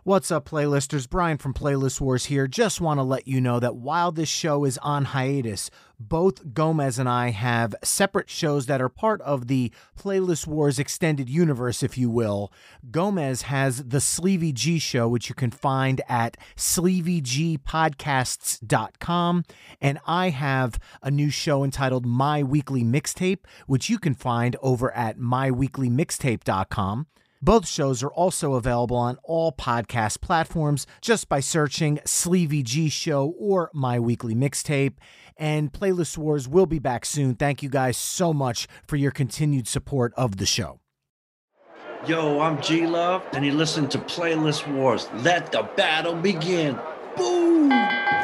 What's up, playlisters? Brian from Playlist Wars here. Just want to let you know that while this show is on hiatus, both Gomez and I have separate shows that are part of the Playlist Wars extended universe, if you will. Gomez has the Sleevey G Show, which you can find at sleeveygpodcasts.com, and I have a new show entitled My Weekly Mixtape, which you can find over at myweeklymixtape.com. Both shows are also available on all podcast platforms just by searching Sleevey G Show or My Weekly Mixtape. And Playlist Wars will be back soon. Thank you guys so much for your continued support of the show. Yo, I'm G Love, and you listen to Playlist Wars. Let the battle begin. Boom!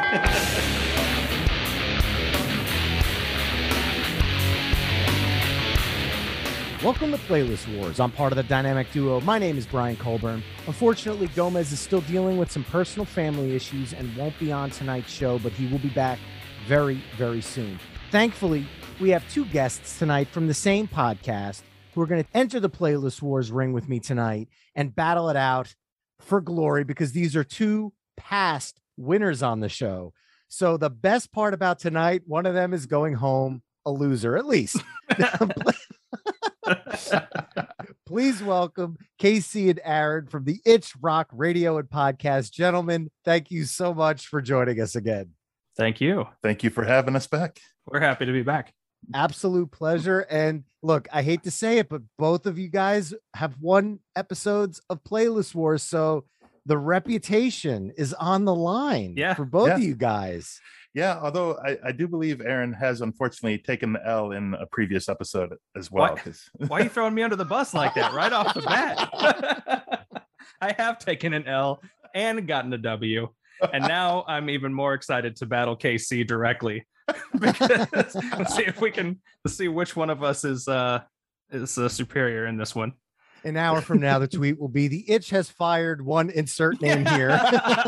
Welcome to Playlist Wars. I'm part of the dynamic duo. My name is Brian Colburn. Unfortunately, Gomez is still dealing with some personal family issues and won't be on tonight's show, but he will be back very, very soon. Thankfully, we have two guests tonight from the same podcast who are going to enter the Playlist Wars ring with me tonight and battle it out for glory, because these are two past winners on the show. So the best part about tonight, one of them is going home a loser, at least. Please welcome Casey and Aaron from the Itch Rock Radio and Podcast. Gentlemen, thank you so much for joining us again. Thank you. Thank you for having us back. We're happy to be back. Absolute pleasure. And look, I hate to say it, but both of you guys have won episodes of Playlist Wars, so the reputation is on the line for both of you guys. Yeah, although I do believe Aaron has unfortunately taken the L in a previous episode as well. Why are you throwing me under the bus like that right off the bat? I have taken an L and gotten a W, and now I'm even more excited to battle KC directly. Because let's see if we can see which one of us is superior in this one. An hour from now, the tweet will be, "The Itch has fired one insert name here."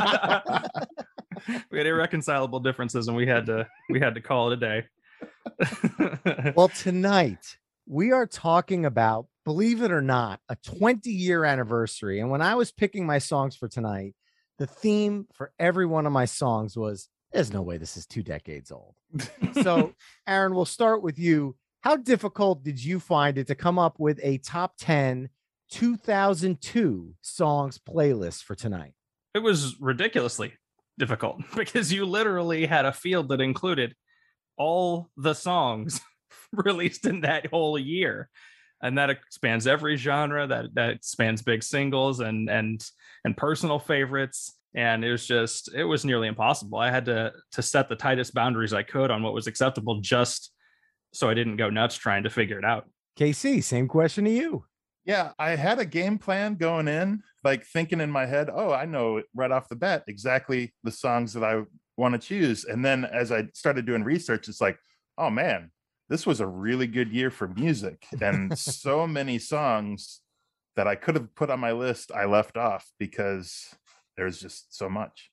We had irreconcilable differences, and we had to call it a day. Well, tonight we are talking about, believe it or not, a 20-year anniversary. And when I was picking my songs for tonight, the theme for every one of my songs was, there's no way this is 2 decades old. So, Aaron, we'll start with you. How difficult did you find it to come up with a top 10 2002 songs playlist for tonight? It was ridiculously difficult because you literally had a field that included all the songs released in that whole year, and that spans every genre, that spans big singles and personal favorites, and it was nearly impossible. I had to set the tightest boundaries I could on what was acceptable, just so I didn't go nuts trying to figure it out. KC, same question to you. Yeah, I had a game plan going in, like thinking in my head, oh, I know right off the bat exactly the songs that I want to choose. And then as I started doing research, it's like, oh man, this was a really good year for music. And so many songs that I could have put on my list, I left off because there's just so much.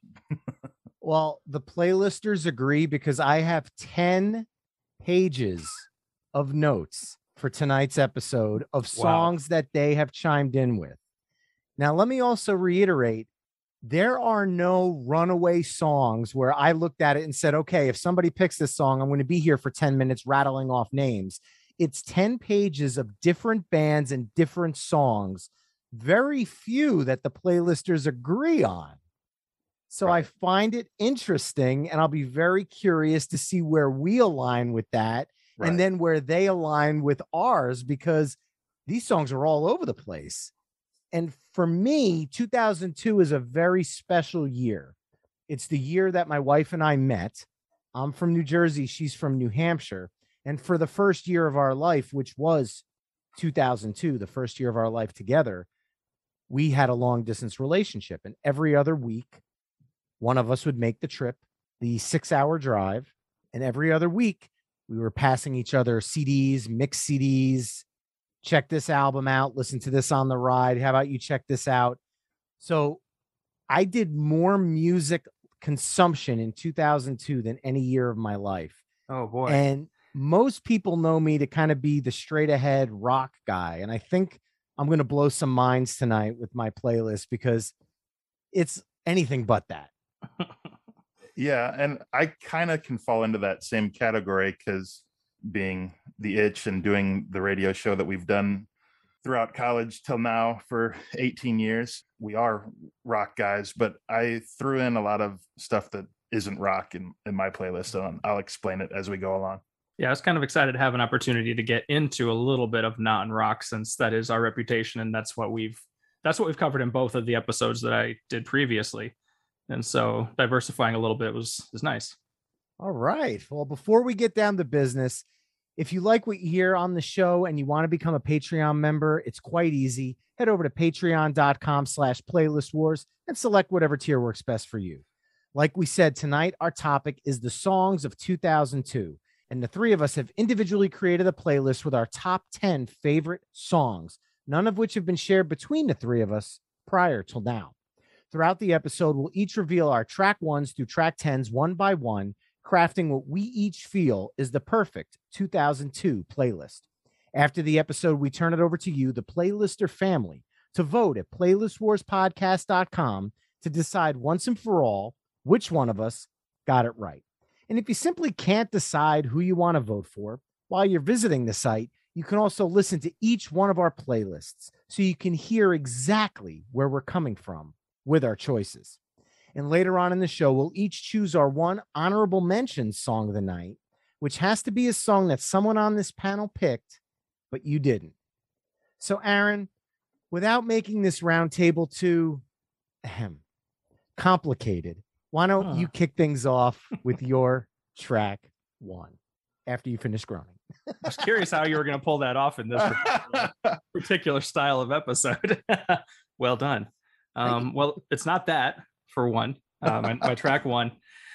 Well, the playlisters agree, because I have 10 pages of notes for tonight's episode of songs that they have chimed in with. Now, let me also reiterate, there are no runaway songs where I looked at it and said, okay, if somebody picks this song, I'm going to be here for 10 minutes rattling off names. It's 10 pages of different bands and different songs, very few that the playlisters agree on. So I find it interesting, and I'll be very curious to see where we align with that. Right. And then where they align with ours, because these songs are all over the place. And for me, 2002 is a very special year. It's the year that my wife and I met. I'm from New Jersey. She's from New Hampshire. And for the first year of our life, which was 2002, the first year of our life together, we had a long distance relationship. And every other week, one of us would make the trip, the 6-hour drive. And every other week, we were passing each other CDs, mixed CDs. Check this album out. Listen to this on the ride. How about you check this out? So I did more music consumption in 2002 than any year of my life. Oh, boy. And most people know me to kind of be the straight ahead rock guy. And I think I'm going to blow some minds tonight with my playlist, because it's anything but that. Yeah, and I kind of can fall into that same category because being the Itch and doing the radio show that we've done throughout college till now for 18 years, we are rock guys, but I threw in a lot of stuff that isn't rock in my playlist, and I'll explain it as we go along. Yeah, I was kind of excited to have an opportunity to get into a little bit of non-rock, since that is our reputation, and that's what we've covered in both of the episodes that I did previously. And so diversifying a little bit is nice. All right. Well, before we get down to business, if you like what you hear on the show and you want to become a Patreon member, it's quite easy. Head over to patreon.com/playlistwars and select whatever tier works best for you. Like we said, tonight, our topic is the songs of 2002. And the three of us have individually created a playlist with our top 10 favorite songs, none of which have been shared between the three of us prior till now. Throughout the episode, we'll each reveal our track ones through track 10s one by one, crafting what we each feel is the perfect 2002 playlist. After the episode, we turn it over to you, the playlister family, to vote at playlistwarspodcast.com to decide once and for all which one of us got it right. And if you simply can't decide who you want to vote for, while you're visiting the site, you can also listen to each one of our playlists so you can hear exactly where we're coming from with our choices. And later on in the show, we'll each choose our one honorable mention song of the night, which has to be a song that someone on this panel picked, but you didn't. So, Aaron, without making this roundtable too complicated, why don't you kick things off with your track one after you finish groaning? I was curious how you were going to pull that off in this particular style of episode. Well done. Well, it's not that, for one, my track one.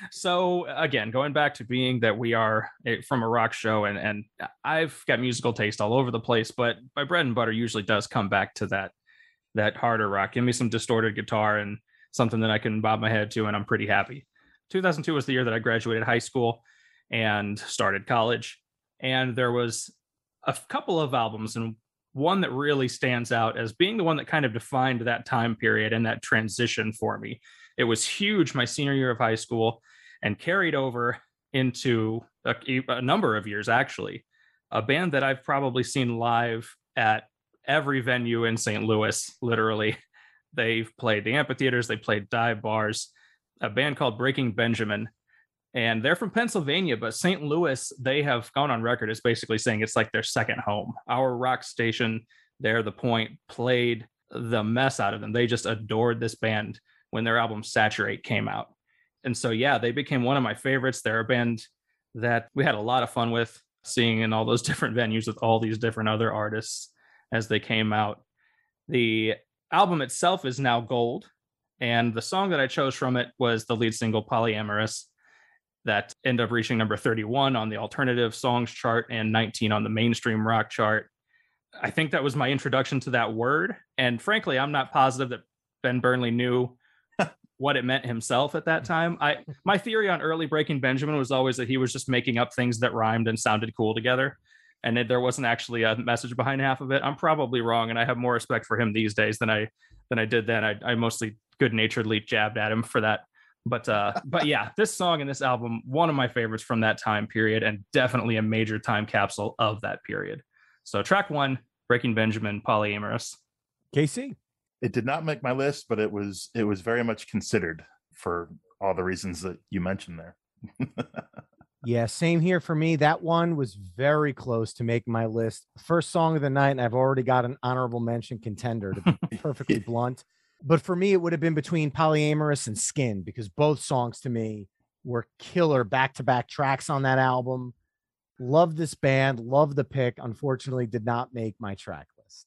So again, going back to being that we are from a rock show, and I've got musical taste all over the place, but my bread and butter usually does come back to that harder rock. Give me some distorted guitar and something that I can bob my head to, and I'm pretty happy. 2002 was the year that I graduated high school and started college. And there was a couple of albums, and one that really stands out as being the one that kind of defined that time period and that transition for me. It was huge my senior year of high school and carried over into a number of years, actually. A band that I've probably seen live at every venue in St. Louis, literally. They've played the amphitheaters, they played dive bars, a band called Breaking Benjamin. And they're from Pennsylvania, but St. Louis, they have gone on record as basically saying it's like their second home. Our rock station there, The Point, played the mess out of them. They just adored this band when their album Saturate came out. And so, yeah, they became one of my favorites. They're a band that we had a lot of fun with, seeing in all those different venues with all these different other artists as they came out. The album itself is now gold, and the song that I chose from it was the lead single Polyamorous, that ended up reaching number 31 on the alternative songs chart and 19 on the mainstream rock chart. I think that was my introduction to that word. And frankly, I'm not positive that Ben Burnley knew what it meant himself at that time. My theory on early Breaking Benjamin was always that he was just making up things that rhymed and sounded cool together, and that there wasn't actually a message behind half of it. I'm probably wrong, and I have more respect for him these days than I did then. I mostly good-naturedly jabbed at him for that. But yeah, this song and this album, one of my favorites from that time period, and definitely a major time capsule of that period. So track one, Breaking Benjamin, Polyamorous. KC? It did not make my list, but it was very much considered for all the reasons that you mentioned there. Yeah, same here for me. That one was very close to making my list. First song of the night, and I've already got an honorable mention contender, to be perfectly blunt. But for me, it would have been between Polyamorous and Skin, because both songs to me were killer back-to-back tracks on that album. Love this band, love the pick. Unfortunately, did not make my track list.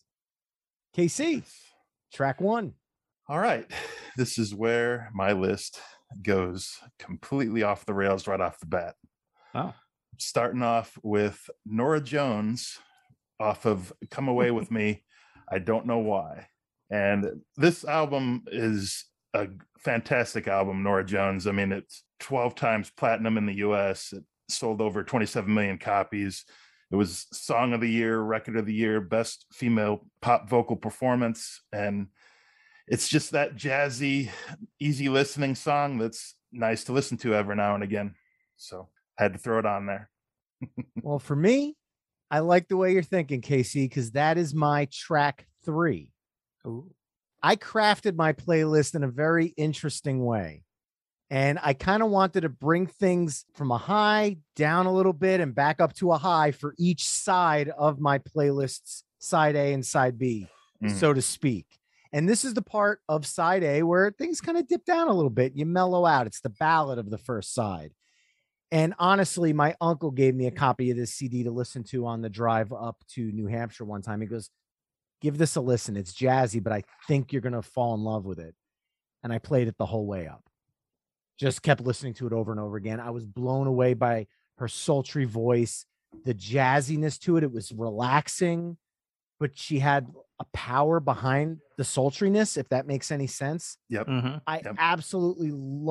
KC, track one. All right. This is where my list goes completely off the rails right off the bat. Wow. Starting off with Norah Jones off of Come Away With Me. I Don't Know Why. And this album is a fantastic album, Norah Jones. I mean, it's 12 times platinum in the US. It sold over 27 million copies. It was Song of the Year, Record of the Year, Best Female Pop Vocal Performance. And it's just that jazzy, easy listening song that's nice to listen to every now and again. So I had to throw it on there. Well, for me, I like the way you're thinking, Casey, because that is my track 3. Ooh. I crafted my playlist in a very interesting way. And I kind of wanted to bring things from a high down a little bit and back up to a high for each side of my playlists, side A and side B, so to speak. And this is the part of side A where things kind of dip down a little bit. You mellow out. It's the ballad of the first side. And honestly, my uncle gave me a copy of this CD to listen to on the drive up to New Hampshire one time. He goes, give this a listen. It's jazzy, but I think you're going to fall in love with it. And I played it the whole way up. Just kept listening to it over and over again. I was blown away by her sultry voice, the jazziness to it. It was relaxing, but she had a power behind the sultriness, if that makes any sense. Yep. I absolutely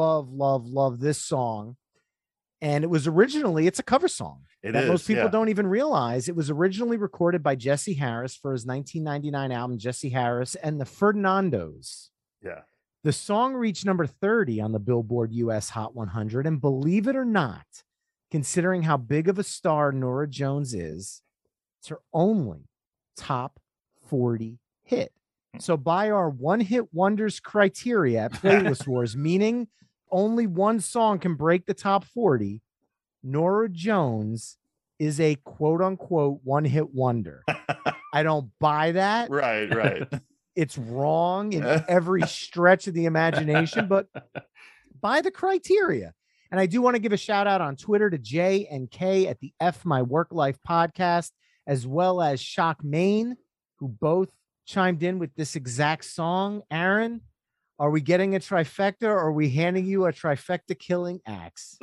love this song. And it was originally, it's a cover song that most people don't even realize. It was originally recorded by Jesse Harris for his 1999 album, Jesse Harris and the Ferdinandos. Yeah. The song reached number 30 on the Billboard US Hot 100. And believe it or not, considering how big of a star Norah Jones is, it's her only top 40 hit. So by our one-hit wonders criteria at Playlist Wars, meaning only one song can break the top 40, Norah Jones is a quote-unquote one-hit wonder. I don't buy that. Right. It's wrong in every stretch of the imagination, but by the criteria. And I do want to give a shout out on Twitter to J and K at the F My Work Life podcast, as well as Shock Maine, who both chimed in with this exact song. Aaron, are we getting a trifecta or are we handing you a trifecta killing axe?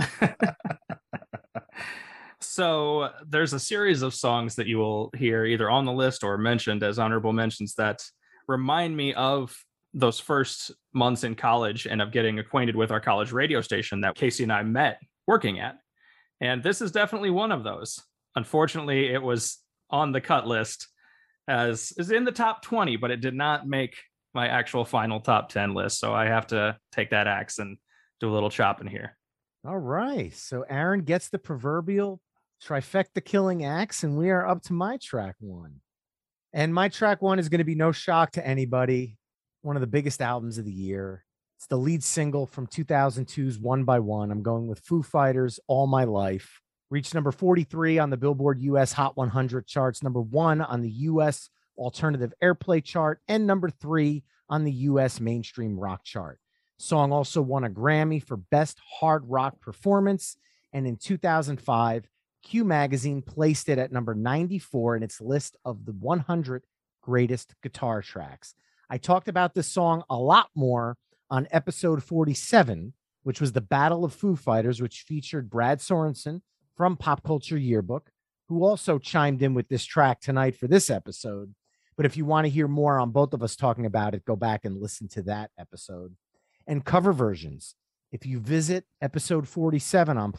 So there's a series of songs that you will hear either on the list or mentioned as honorable mentions that remind me of those first months in college and of getting acquainted with our college radio station that Casey and I met working at. And this is definitely one of those. Unfortunately, it was on the cut list as is in the top 20, but it did not make my actual final top 10 list. So I have to take that axe and do a little chopping here. All right. So Aaron gets the proverbial trifecta killing axe, and we are up to my track 1. And my track 1 is going to be no shock to anybody. One of the biggest albums of the year. It's the lead single from 2002's One by One. I'm going with Foo Fighters, All My Life. Reached number 43 on the Billboard US Hot 100 charts, number 1 on the US Alternative Airplay chart, and number 3 on the US Mainstream Rock chart. Song also won a Grammy for Best Hard Rock Performance, and in 2005, Q Magazine placed it at number 94 in its list of the 100 greatest guitar tracks. I talked about this song a lot more on episode 47, which was the Battle of Foo Fighters, which featured Brad Sorensen from Pop Culture Yearbook, who also chimed in with this track tonight for this episode. But if you want to hear more on both of us talking about it, go back and listen to that episode. And cover versions. If you visit episode 47 on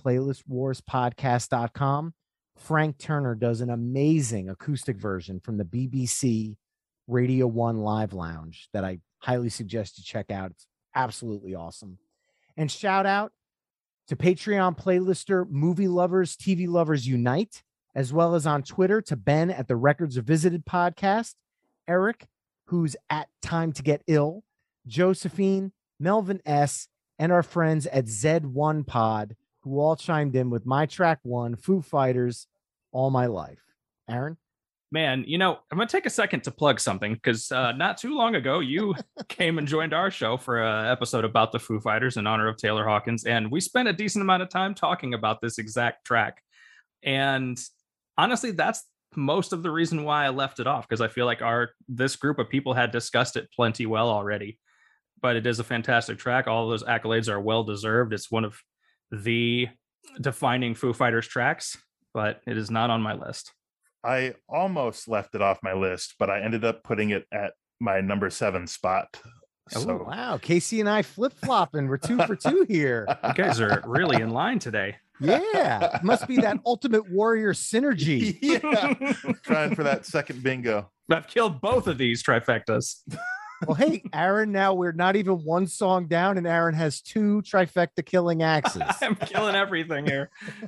playlistwarspodcast.com, Frank Turner does an amazing acoustic version from the BBC Radio 1 Live Lounge that I highly suggest you check out. It's absolutely awesome. And shout out to Patreon playlister Movie Lovers, TV Lovers Unite, as well as on Twitter to Ben at the Records Are Visited podcast, Eric, who's at Time to Get Ill, Josephine, Melvin S., and our friends at Z1 Pod, who all chimed in with my track 1, Foo Fighters, All My Life. Aaron? Man, you know, I'm going to take a second to plug something because not too long ago, you came and joined our show for an episode about the Foo Fighters in honor of Taylor Hawkins. And we spent a decent amount of time talking about this exact track. And honestly, that's most of the reason why I left it off, because I feel like this group of people had discussed it plenty well already. But it is a fantastic track. All of those accolades are well deserved. It's one of the defining Foo Fighters tracks, but it is not on my list. I almost left it off my list, but I ended up putting it at my number 7 spot. So Oh, wow. Casey and I flip-flopping. We're 2 for 2 here. You guys are really in line today. Yeah. Must be that Ultimate Warrior synergy. yeah, trying for that second bingo. I've killed both of these trifectas. Well, hey, Aaron, now we're not even one song down, and Aaron has 2 trifecta killing axes. I'm killing everything here.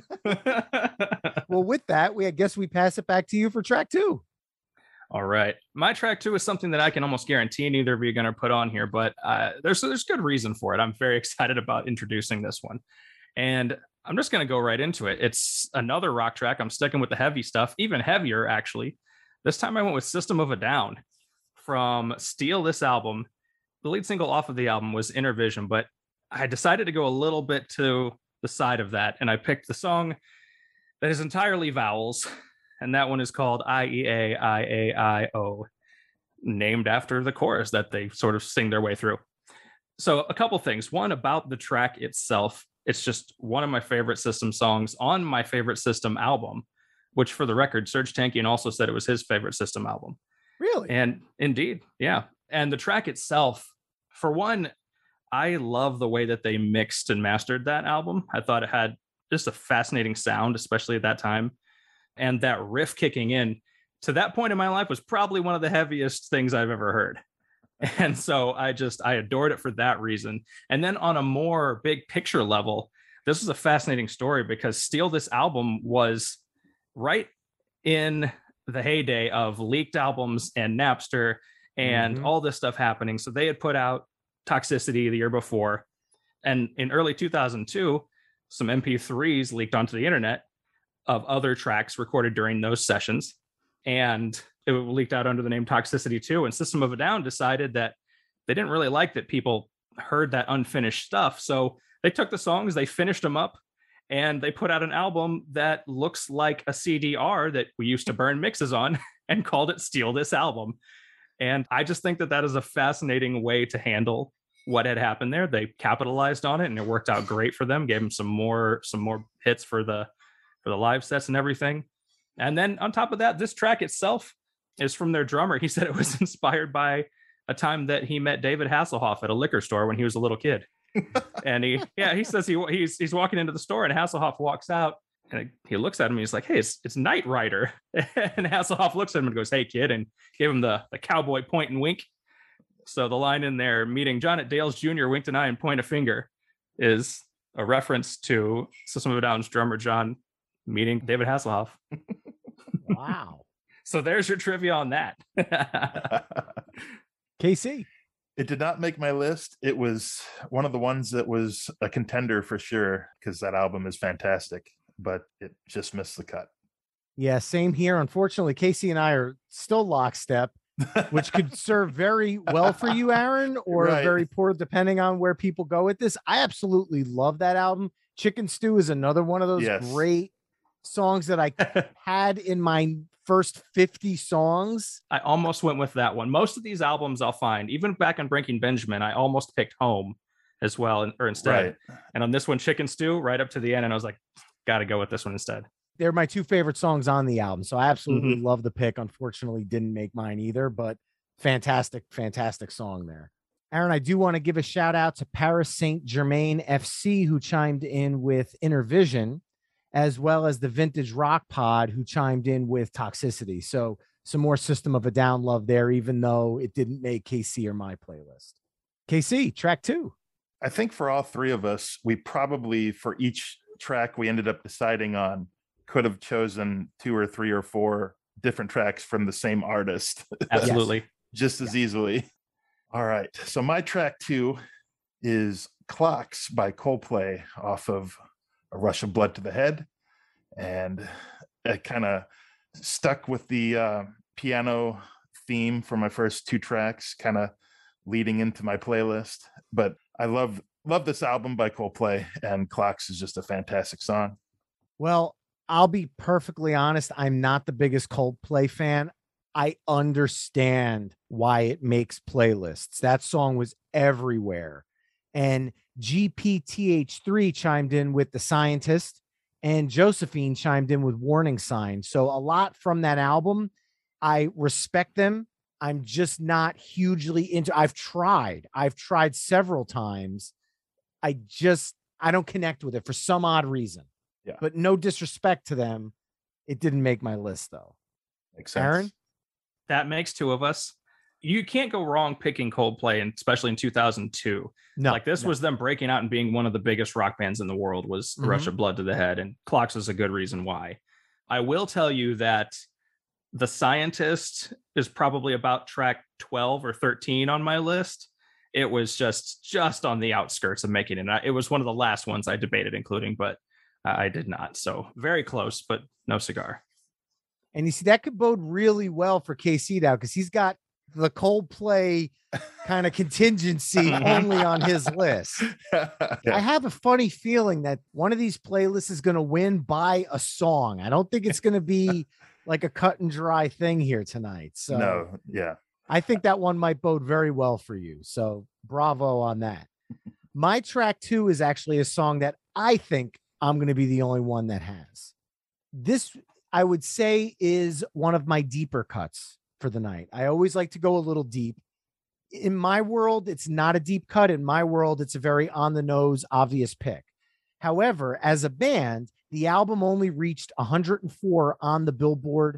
Well, with that, I guess we pass it back to you for track 2. All right. My track 2 is something that I can almost guarantee neither of you are going to put on here, but there's good reason for it. I'm very excited about introducing this one. And I'm just going to go right into it. It's another rock track. I'm sticking with the heavy stuff, even heavier, actually. This time I went with System of a Down from Steal This Album. The lead single off of the album was Inner Vision, but I decided to go a little bit to the side of that, and I picked the song that is entirely vowels, and that one is called IEA-IAIO, named after the chorus that they sort of sing their way through. So a couple things. One, about the track itself. It's just one of my favorite System songs on my favorite System album, which for the record, Serj Tankian also said it was his favorite System album. Really? And indeed, yeah. And the track itself, for one, I love the way that they mixed and mastered that album. I thought it had just a fascinating sound, especially at that time. And that riff kicking in to that point in my life was probably one of the heaviest things I've ever heard. And so I adored it for that reason. And then on a more big picture level, this was a fascinating story because Steal This Album was right in the heyday of leaked albums and Napster and all this stuff happening. So they had put out Toxicity the year before. And in early 2002, some MP3s leaked onto the internet of other tracks recorded during those sessions. And it leaked out under the name Toxicity 2. And System of a Down decided that they didn't really like that people heard that unfinished stuff. So they took the songs, they finished them up, and they put out an album that looks like a CDR that we used to burn mixes on and called it Steal This Album. And I just think that that is a fascinating way to handle what had happened there. They capitalized on it and it worked out great for them, gave them some more hits for the live sets and everything. And then on top of that, this track itself is from their drummer. He said it was inspired by a time that he met David Hasselhoff at a liquor store when he was a little kid. And he says he's walking into the store and Hasselhoff walks out and he looks at him and he's like, "Hey, it's Knight Rider." And Hasselhoff looks at him and goes, "Hey, kid," and gave him the cowboy point and wink. So the line in there, "Meeting John at Dale's Jr., winked an eye and point a finger," is a reference to System of a Down's drummer John meeting David Hasselhoff. Wow. So there's your trivia on that. KC. It did not make my list. It was one of the ones that was a contender for sure because that album is fantastic, but it just missed the cut. Yeah, same here. Unfortunately, Casey and I are still lockstep, which could serve very well for you, Aaron, or Right. very poor, depending on where people go with this. I absolutely love that album. Chicken Stew is another one of those Yes. great songs that I had in my first 50 songs. I almost went with that one. Most of these albums I'll find, even back on Breaking Benjamin, I almost picked Home as well, or instead. Right. And on this one, Chicken Stew, right up to the end, and I was like, got to go with this one instead. They're my 2 favorite songs on the album. So I absolutely love the pick. Unfortunately, didn't make mine either, but fantastic song there. Aaron, I do want to give a shout out to Paris Saint-Germain FC, who chimed in with Inner Vision, as well as the Vintage Rock Pod, who chimed in with Toxicity. So some more System of a Down love there, even though it didn't make KC or my playlist. KC, track 2. I think for all three of us, we probably, for each track we ended up deciding on, could have chosen 2 or 3 or 4 different tracks from the same artist. Absolutely. Just as easily. All right. So my track 2 is Clocks by Coldplay off of A Rush of Blood to the Head. And it kind of stuck with the piano theme for my first 2 tracks, kind of leading into my playlist. But I love this album by Coldplay, and Clocks is just a fantastic song. Well, I'll be perfectly honest. I'm not the biggest Coldplay fan. I understand why it makes playlists. That song was everywhere. And GPTH3 chimed in with The Scientist, and Josephine chimed in with Warning Sign. So a lot from that album. I respect them. I'm just not hugely into. I've tried several times. I don't connect with it for some odd reason. Yeah. But no disrespect to them. It didn't make my list though. Makes sense. Aaron? That makes 2 of us. you can't go wrong picking Coldplay, and especially in 2002. No, Like this was them breaking out and being one of the biggest rock bands in the world, was Mhm. Rush of Blood to the Head, and Clocks is a good reason why. I will tell you that The Scientist is probably about track 12 or 13 on my list. It was just on the outskirts of making it. It was one of the last ones I debated including, but I did not. So very close, but no cigar. And you see, that could bode really well for KC now because he's got the Coldplay kind of contingency only on his list. I have a funny feeling that one of these playlists is going to win by a song. I don't think it's going to be like a cut and dry thing here tonight. So No, yeah. I think that one might bode very well for you. So bravo on that. My track 2 is actually a song that I think I'm going to be the only one that has. This, I would say, is one of my deeper cuts for the night. I always like to go a little deep. In my world, it's not a deep cut. In my world, it's a very on the nose, obvious pick. However, as a band, the album only reached 104 on the Billboard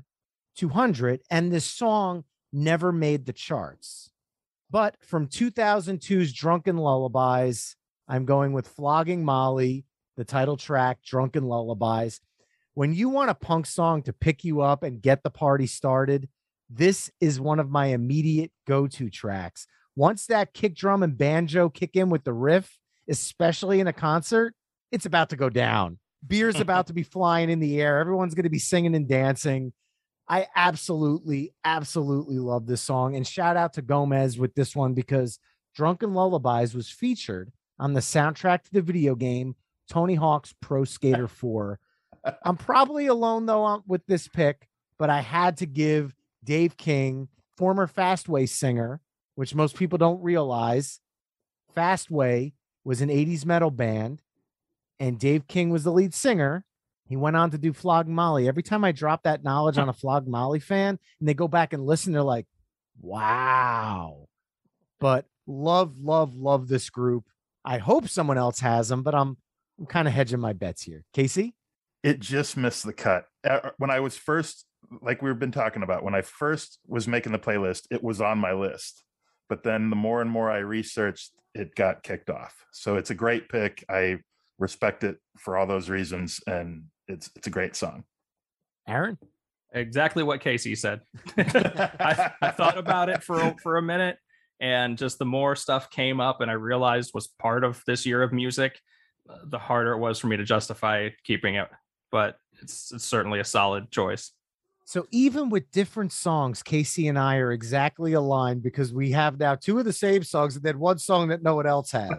200, and this song never made the charts. But from 2002's Drunken Lullabies, I'm going with Flogging Molly, the title track, Drunken Lullabies. When you want a punk song to pick you up and get the party started, this is one of my immediate go-to tracks. Once that kick drum and banjo kick in with the riff, especially in a concert, it's about to go down. Beer's about to be flying in the air. Everyone's going to be singing and dancing. I absolutely love this song. And shout out to Gomez with this one because Drunken Lullabies was featured on the soundtrack to the video game Tony Hawk's Pro Skater 4. I'm probably alone, though, with this pick, but I had to give Dave King, former Fastway singer, which most people don't realize. Fastway was an 80s metal band, and Dave King was the lead singer. He went on to do Flog Molly. Every time I drop that knowledge on a Flog Molly fan and they go back and listen, they're like, wow. But love this group. I hope someone else has them, but I'm kind of hedging my bets here. Casey? It just missed the cut. When I was first, like we've been talking about, when I first was making the playlist, it was on my list. But then the more and more I researched, it got kicked off. So it's a great pick. I respect it for all those reasons, and it's a great song. Aaron? Exactly what Casey said. I thought about it for a minute, and just the more stuff came up and I realized was part of this year of music, the harder it was for me to justify keeping it. But it's certainly a solid choice. So even with different songs, Casey and I are exactly aligned because we have now two of the same songs and then one song that no one else has.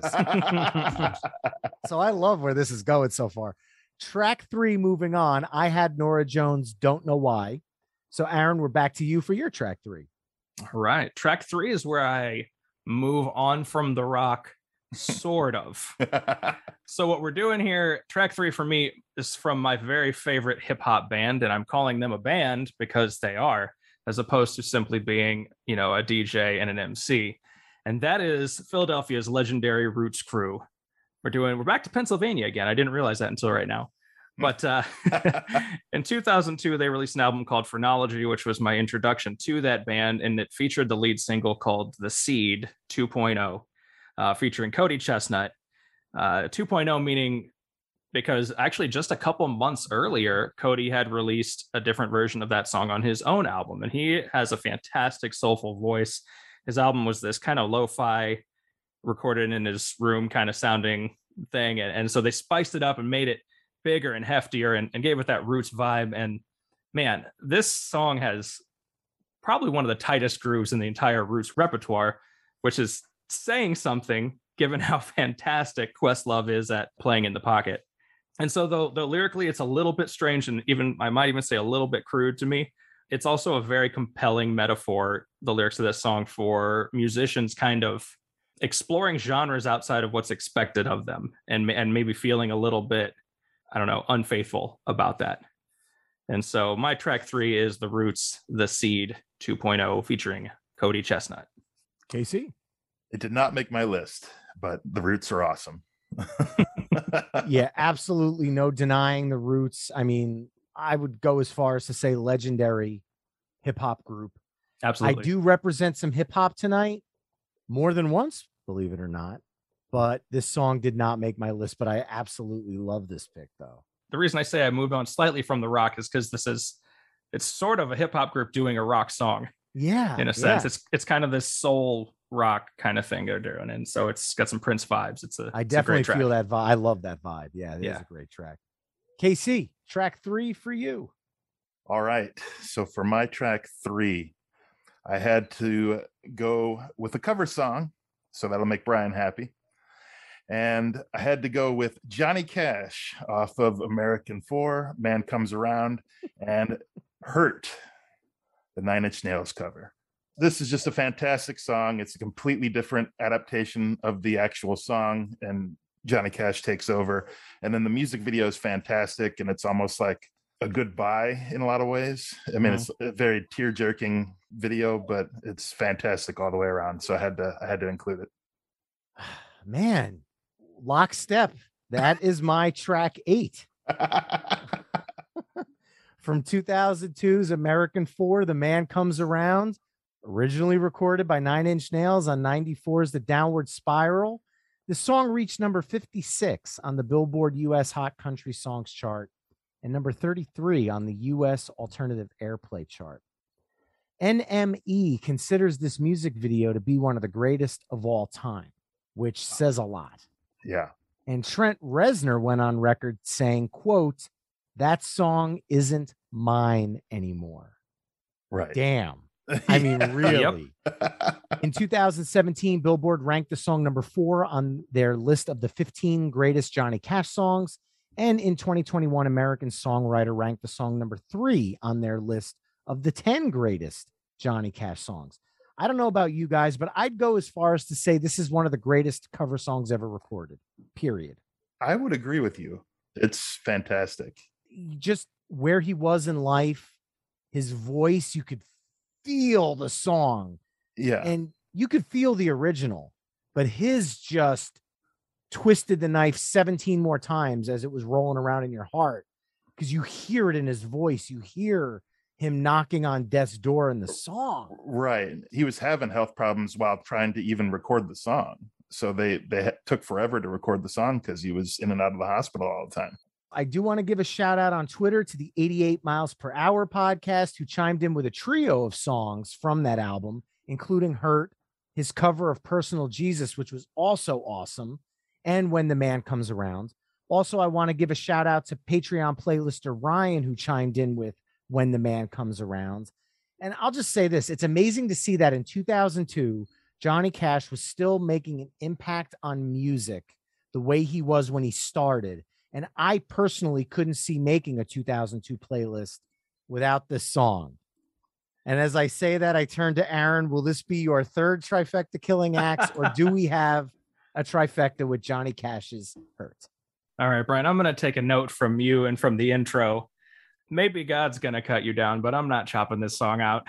So I love where this is going so far. Track 3, moving on. I had Norah Jones, Don't Know Why. So Aaron, we're back to you for your track 3. All right. Track 3 is where I move on from the rock, sort of. So what we're doing here, track 3 for me is from my very favorite hip hop band, and I'm calling them a band because they are, as opposed to simply being, a DJ and an MC. And that is Philadelphia's legendary Roots Crew. We're back to Pennsylvania again. I didn't realize that until right now. But in 2002, they released an album called Phrenology, which was my introduction to that band. And it featured the lead single called The Seed 2.0, featuring Cody Chestnut. 2.0 meaning because actually just a couple months earlier, Cody had released a different version of that song on his own album. And he has a fantastic soulful voice. His album was this kind of lo-fi, recorded in his room kind of sounding thing. And so they spiced it up and made it bigger and heftier and gave it that Roots vibe. And man, this song has probably one of the tightest grooves in the entire Roots repertoire, which is saying something given how fantastic Questlove is at playing in the pocket. And so though lyrically it's a little bit strange and I might even say a little bit crude to me, it's also a very compelling metaphor, the lyrics of this song, for musicians kind of exploring genres outside of what's expected of them and maybe feeling a little bit, unfaithful about that. And so my track 3 is The Roots, The Seed 2.0 featuring Cody Chestnut. Casey? It did not make my list, but the Roots are awesome. Yeah, absolutely no denying the Roots. I mean, I would go as far as to say legendary hip hop group. I Absolutely. do represent some hip hop tonight, more than once, believe it or not. But this song did not make my list, but I absolutely love this pick, though. The reason I say I moved on slightly from the rock is because it's sort of a hip hop group doing a rock song Yeah. in a sense. It's kind of this soul rock kind of thing they're doing. And so it's got some Prince vibes. I it's definitely a great track. feel that vibe. I love that vibe. Yeah, it is Yeah. a great track. KC, track 3 for you. All right. So for my track 3, I had to go with a cover song. So that'll make Brian happy. And I had to go with Johnny Cash off of American 4, Man Comes Around, and Hurt, the Nine Inch Nails cover. This is just a fantastic song. It's a completely different adaptation of the actual song, and Johnny Cash takes over. And then the music video is fantastic, and it's almost like a goodbye in a lot of ways. I mean, it's a very tear-jerking video, but it's fantastic all the way around. So I had to include it. Man, lockstep. That is my track 8. From 2002's American 4, The Man Comes Around, originally recorded by Nine Inch Nails on 94's The Downward Spiral. The song reached number 56 on the Billboard US Hot Country Songs chart and number 33 on the US Alternative Airplay chart. NME considers this music video to be one of the greatest of all time, which says a lot. Yeah. And Trent Reznor went on record saying, quote, "That song isn't mine anymore." Right. Damn. I mean, really. In 2017, Billboard ranked the song number 4 on their list of the 15 greatest Johnny Cash songs. And in 2021, American Songwriter ranked the song number 3 on their list of the 10 greatest Johnny Cash songs. I don't know about you guys, but I'd go as far as to say this is one of the greatest cover songs ever recorded, period. I would agree with you. It's fantastic. Just where he was in life, his voice, you could feel the song. Yeah. And you could feel the original, but his just twisted the knife 17 more times as it was rolling around in your heart, because you hear it in his voice. You hear him knocking on death's door in the song. Right. He was having health problems while trying to even record the song. So they took forever to record the song because he was in and out of the hospital all the time. I do want to give a shout out on Twitter to the 88 Miles Per Hour podcast, who chimed in with a trio of songs from that album, including Hurt, his cover of Personal Jesus, which was also awesome, and When the Man Comes Around. Also, I want to give a shout out to Patreon playlister Ryan, who chimed in with When the Man Comes Around. And I'll just say this, it's amazing to see that in 2002, Johnny Cash was still making an impact on music the way he was when he started. And I personally couldn't see making a 2002 playlist without this song. And as I say that, I turn to Aaron. Will this be your third trifecta killing axe, or do we have a trifecta with Johnny Cash's Hurt? All right, Brian, I'm going to take a note from you and from the intro. Maybe God's going to cut you down, but I'm not chopping this song out.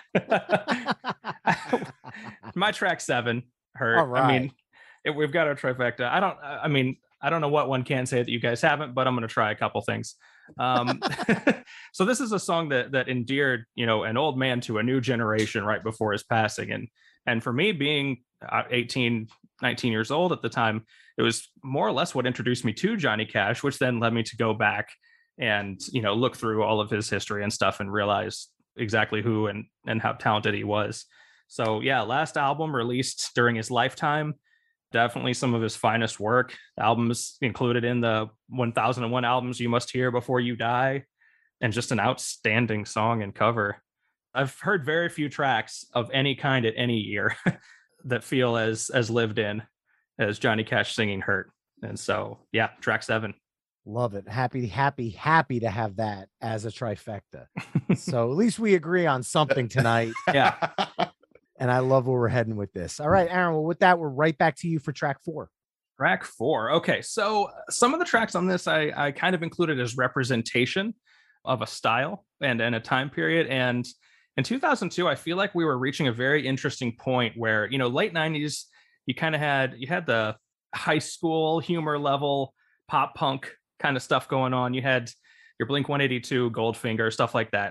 My track 7, Hurt. All right. I mean, we've got our trifecta. I don't know what one can say that you guys haven't, but I'm going to try a couple things. So this is a song that endeared, an old man to a new generation right before his passing. And for me, being 18, 19 years old at the time, it was more or less what introduced me to Johnny Cash, which then led me to go back and, look through all of his history and stuff and realize exactly who and how talented he was. So yeah, last album released during his lifetime, definitely some of his finest work. The albums included in the 1001 albums you must hear before you die, and just an outstanding song and cover. I've heard very few tracks of any kind at any year that feel as lived in as Johnny Cash singing Hurt. And so, yeah, track 7. Love it. Happy to have that as a trifecta. So at least we agree on something tonight. Yeah. And I love where we're heading with this. All right, Aaron, well, with that, we're right back to you for track 4. Track 4. Okay, so some of the tracks on this I kind of included as representation of a style and a time period. And in 2002, I feel like we were reaching a very interesting point where, late 90s, you had the high school humor level pop punk kind of stuff going on. You had your Blink 182, Goldfinger, stuff like that.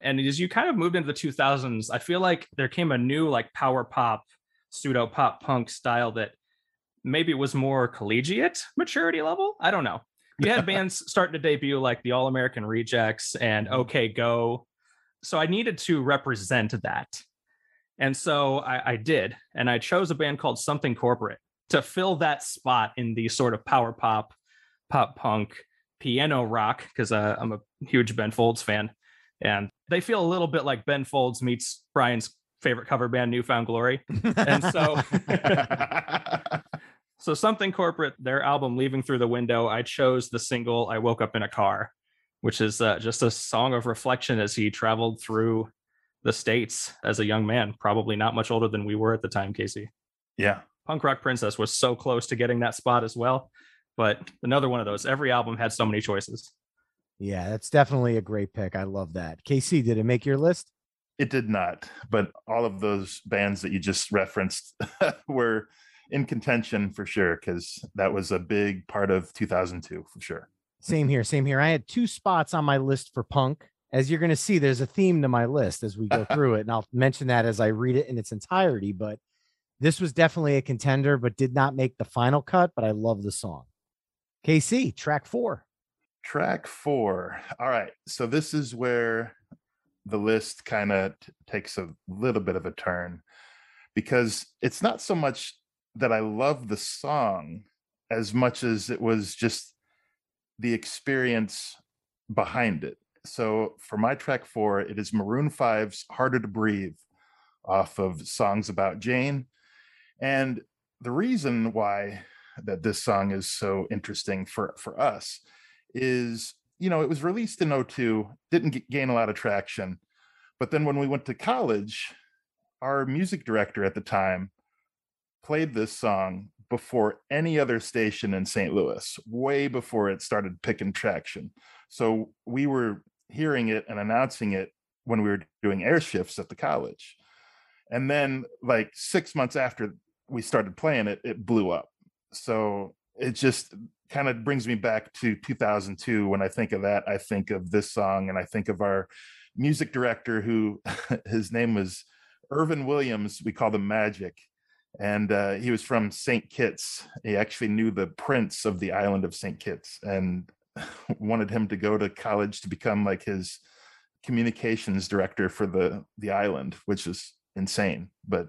And as you kind of moved into the 2000s, I feel like there came a new like power pop, pseudo pop punk style that maybe was more collegiate maturity level. I don't know. You had bands starting to debut like the All American Rejects and OK Go. So I needed to represent that. And so I did. And I chose a band called Something Corporate to fill that spot in the sort of power pop, pop punk, piano rock, because I'm a huge Ben Folds fan. And they feel a little bit like Ben Folds meets Brian's favorite cover band, Newfound Glory. And so, so Something Corporate, their album Leaving Through the Window, I chose the single I Woke Up in a Car, which is just a song of reflection as he traveled through the States as a young man, probably not much older than we were at the time, Casey. Yeah. Punk Rock Princess was so close to getting that spot as well. But another one of those, every album had so many choices. Yeah, that's definitely a great pick. I love that. KC, did it make your list? It did not, but all of those bands that you just referenced were in contention for sure, because that was a big part of 2002 for sure. Same here. Same here. I had 2 spots on my list for punk. As you're going to see, there's a theme to my list as we go through it, and I'll mention that as I read it in its entirety. But this was definitely a contender, but did not make the final cut, but I love the song. KC, track 4. Track 4. All right. So this is where the list kind of takes a little bit of a turn, because it's not so much that I love the song as much as it was just the experience behind it. So for my track 4, it is Maroon 5's Harder to Breathe off of Songs About Jane. And the reason why that this song is so interesting for us is, you know, it was released in 2002, didn't gain a lot of traction. But then when we went to college, our music director at the time played this song before any other station in St. Louis, way before it started picking traction. So we were hearing it and announcing it when we were doing air shifts at the college. And then like 6 months after we started playing it, it blew up. So it just kind of brings me back to 2002. When I think of that, I think of this song, and I think of our music director, who his name was Irvin Williams. We called him Magic. And he was from St. Kitts. He actually knew the prince of the island of St. Kitts and wanted him to go to college to become like his communications director for the island, which is insane. But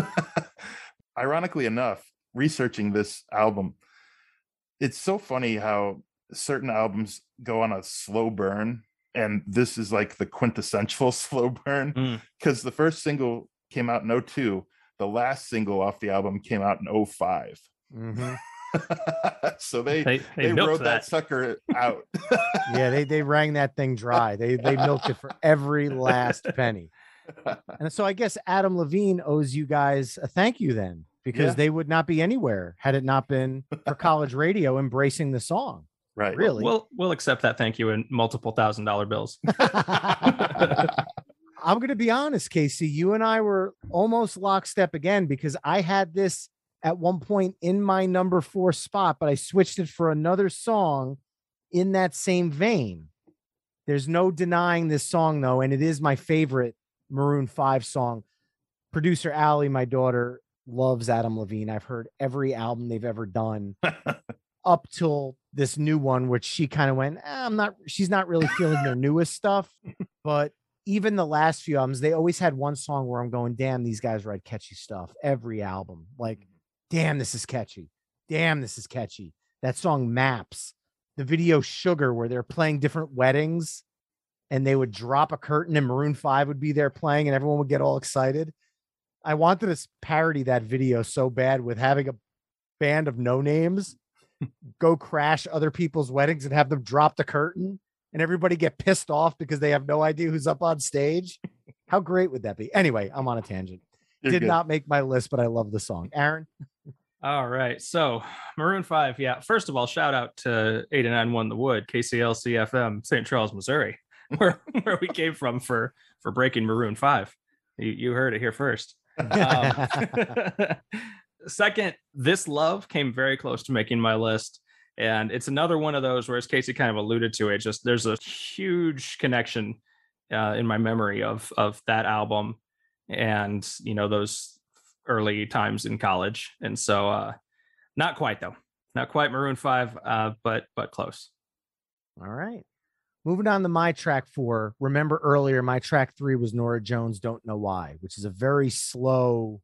ironically enough, researching this album, it's so funny how certain albums go on a slow burn, and this is like the quintessential slow burn, because the first single came out in 2002. The last single off the album came out in 2005. Mm-hmm. So they rode that sucker out. Yeah, they rang that thing dry. They milked it for every last penny. And so I guess Adam Levine owes you guys a thank you then, because they would not be anywhere had it not been for college radio embracing the song. Right. Really? We'll accept that thank you in multiple $1,000 bills. I'm going to be honest, Casey, you and I were almost lockstep again, because I had this at one point in my number 4 spot, but I switched it for another song in that same vein. There's no denying this song, though, and it is my favorite Maroon 5 song. Producer Allie, my daughter, loves Adam Levine. I've heard every album they've ever done up till this new one, which she kind of went, she's not really feeling their newest stuff, but even the last few albums, they always had one song where I'm going, damn, these guys write catchy stuff. Every album, like, damn, this is catchy. Damn, this is catchy. That song Maps, the video Sugar, where they're playing different weddings and they would drop a curtain and Maroon 5 would be there playing and everyone would get all excited. I wanted to parody that video so bad with having a band of no names go crash other people's weddings and have them drop the curtain and everybody get pissed off because they have no idea who's up on stage. How great would that be? Anyway, I'm on a tangent. Did not make my list, but I love the song. Aaron? All right. So Maroon 5. Yeah. First of all, shout out to 891 The Wood, KCLC FM, St. Charles, Missouri, where we came from for breaking Maroon 5. You heard it here first. Second, This Love came very close to making my list. And it's another one of those where, as Casey kind of alluded to it, just there's a huge connection in my memory of that album, and those early times in college. And so not quite though, not quite Maroon 5, but close. All right. Moving on to my track 4. Remember earlier, my track 3 was Norah Jones' Don't Know Why, which is a very slow,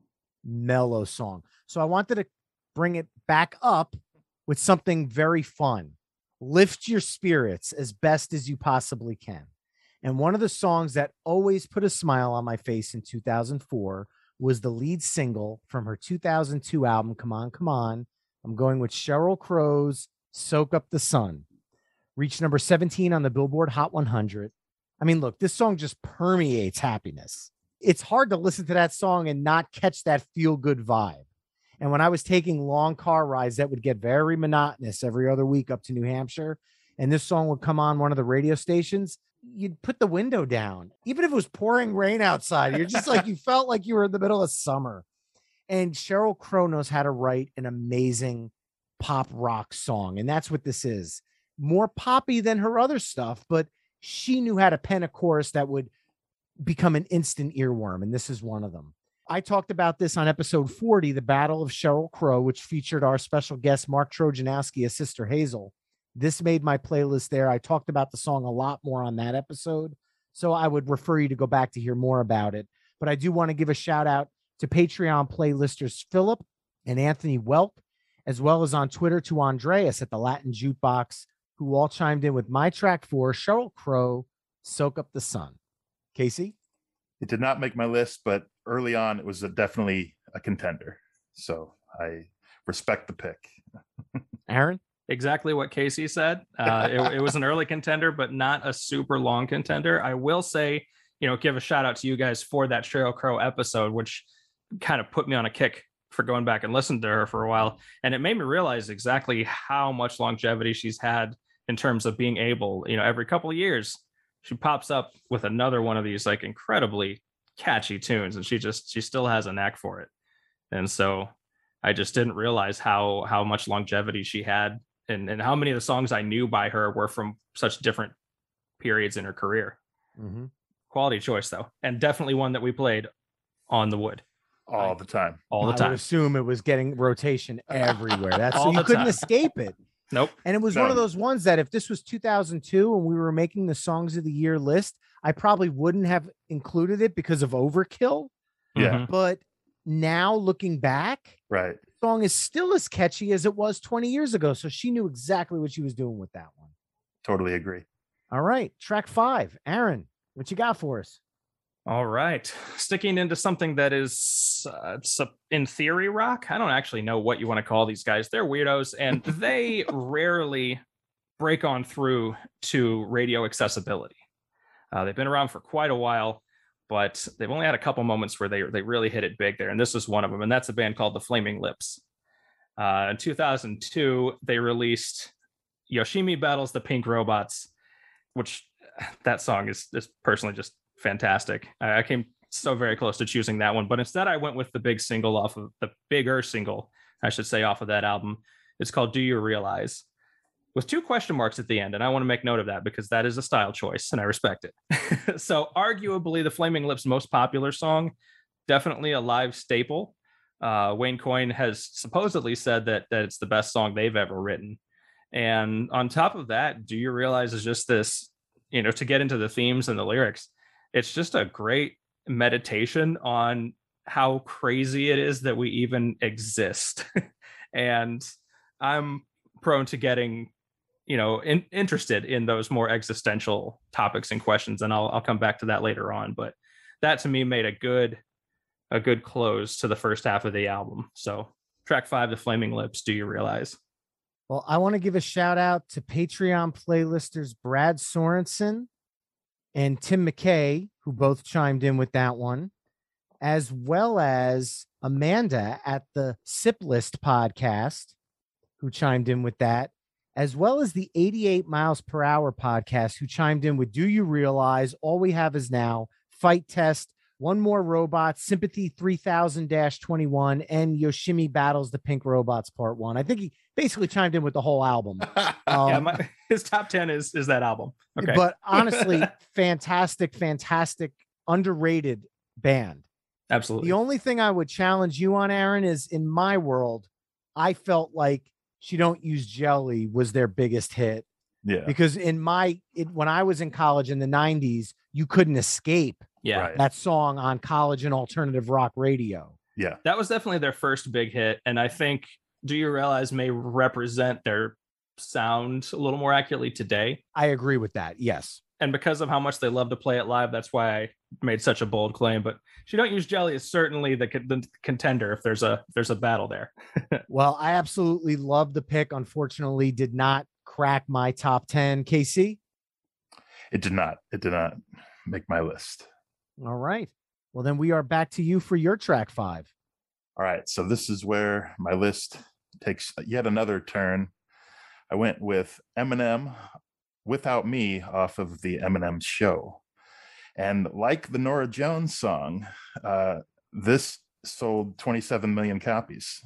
mellow song. So I wanted to bring it back up with something very fun. Lift your spirits as best as you possibly can. And one of the songs that always put a smile on my face in 2004 was the lead single from her 2002 album, Come On, Come On. I'm going with Sheryl Crow's Soak Up the Sun. Reached number 17 on the Billboard Hot 100. I mean, look, this song just permeates happiness. It's hard to listen to that song and not catch that feel-good vibe. And when I was taking long car rides that would get very monotonous every other week up to New Hampshire, and this song would come on one of the radio stations, you'd put the window down. Even if it was pouring rain outside, you're just like, you felt like you were in the middle of summer. And Sheryl Crow knows how to write an amazing pop rock song. And that's what this is. More poppy than her other stuff, but she knew how to pen a chorus that would become an instant earworm, and this is one of them. I talked about this on episode 40, The Battle of Sheryl Crow, which featured our special guest, Mark Trojanowski, as Sister Hazel. This made my playlist there. I talked about the song a lot more on that episode, so I would refer you to go back to hear more about it. But I do want to give a shout out to Patreon playlisters Philip and Anthony Welp, as well as on Twitter to Andreas at the Latin Jukebox, who all chimed in with my track 4, Sheryl Crow, Soak Up the Sun. Casey? It did not make my list, but early on, it was definitely a contender. So I respect the pick. Aaron? Exactly what Casey said. It was an early contender, but not a super long contender. I will say, give a shout out to you guys for that Sheryl Crow episode, which kind of put me on a kick for going back and listening to her for a while. And it made me realize exactly how much longevity she's had in terms of being able, every couple of years, she pops up with another one of these like incredibly catchy tunes, and she still has a knack for it. And so I just didn't realize how much longevity she had, and how many of the songs I knew by her were from such different periods in her career. Mm-hmm. Quality choice though, and definitely one that we played on the wood all the time. I would assume it was getting rotation everywhere. That's so you couldn't escape it. Nope. And it was one of those ones that if this was 2002 and we were making the songs of the year list, I probably wouldn't have included it because of overkill. Yeah. But now looking back, right, the song is still as catchy as it was 20 years ago. So she knew exactly what she was doing with that one. Totally agree. All right. Track 5. Aaron, what you got for us? All right. Sticking into something that is in theory rock. I don't actually know what you want to call these guys. They're weirdos, and they rarely break on through to radio accessibility. They've been around for quite a while, but they've only had a couple moments where they really hit it big there. And this was one of them. And that's a band called the Flaming Lips. In 2002, they released Yoshimi Battles the Pink Robots, which that song is personally just fantastic. I came so very close to choosing that one, but instead I went with the bigger single off of that album. It's called Do You Realize, with 2 question marks at the end. And I want to make note of that because that is a style choice and I respect it. So arguably the Flaming Lips' most popular song, definitely a live staple. Wayne Coyne has supposedly said that it's the best song they've ever written. And on top of that, Do You Realize is just this, to get into the themes and the lyrics, it's just a great meditation on how crazy it is that we even exist. And I'm prone to getting, interested in those more existential topics and questions. And I'll come back to that later on. But that to me made a good close to the first half of the album. So track 5, The Flaming Lips, Do You Realize? Well, I want to give a shout out to Patreon playlisters Brad Sorensen and Tim McKay, who both chimed in with that one, as well as Amanda at the Sip List podcast, who chimed in with that, as well as the 88 Miles Per Hour podcast, who chimed in with Do You Realize, All We Have Is Now, Fight Test, One More Robot, Sympathy 3000-21, and Yoshimi Battles the Pink Robots Part 1. I think he basically chimed in with the whole album. His top 10 is that album. Okay. But honestly, fantastic, underrated band. Absolutely. The only thing I would challenge you on, Aaron, is in my world, I felt like She Don't Use Jelly was their biggest hit. Yeah. Because when I was in college in the 90s, you couldn't escape Right. that song on college and alternative rock radio. Yeah. That was definitely their first big hit. And I think Do You Realize may represent their sound a little more accurately today. I agree with that. Yes. And because of how much they love to play it live, that's why I made such a bold claim. But She Don't Use Jelly is certainly the contender if there's a battle there. Well, I absolutely love the pick. Unfortunately, did not crack my top 10. KC? It did not make my list. All right. Well, then we are back to you for your track 5. All right. So this is where my list takes yet another turn. I went with Eminem, Without Me, off of the Eminem Show. And like the Norah Jones song, this sold 27 million copies.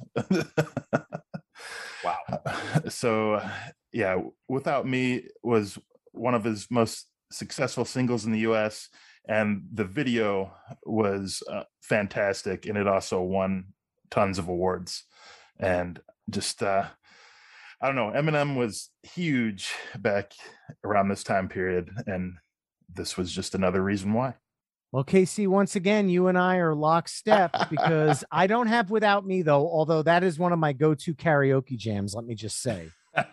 Wow. So yeah, Without Me was one of his most successful singles in the US, and the video was fantastic, and it also won tons of awards. And just I don't know, Eminem was huge back around this time period, and this was just another reason why. Well, KC, once again, you and I are lockstep because I don't have Without Me, though, although that is one of my go-to karaoke jams, let me just say.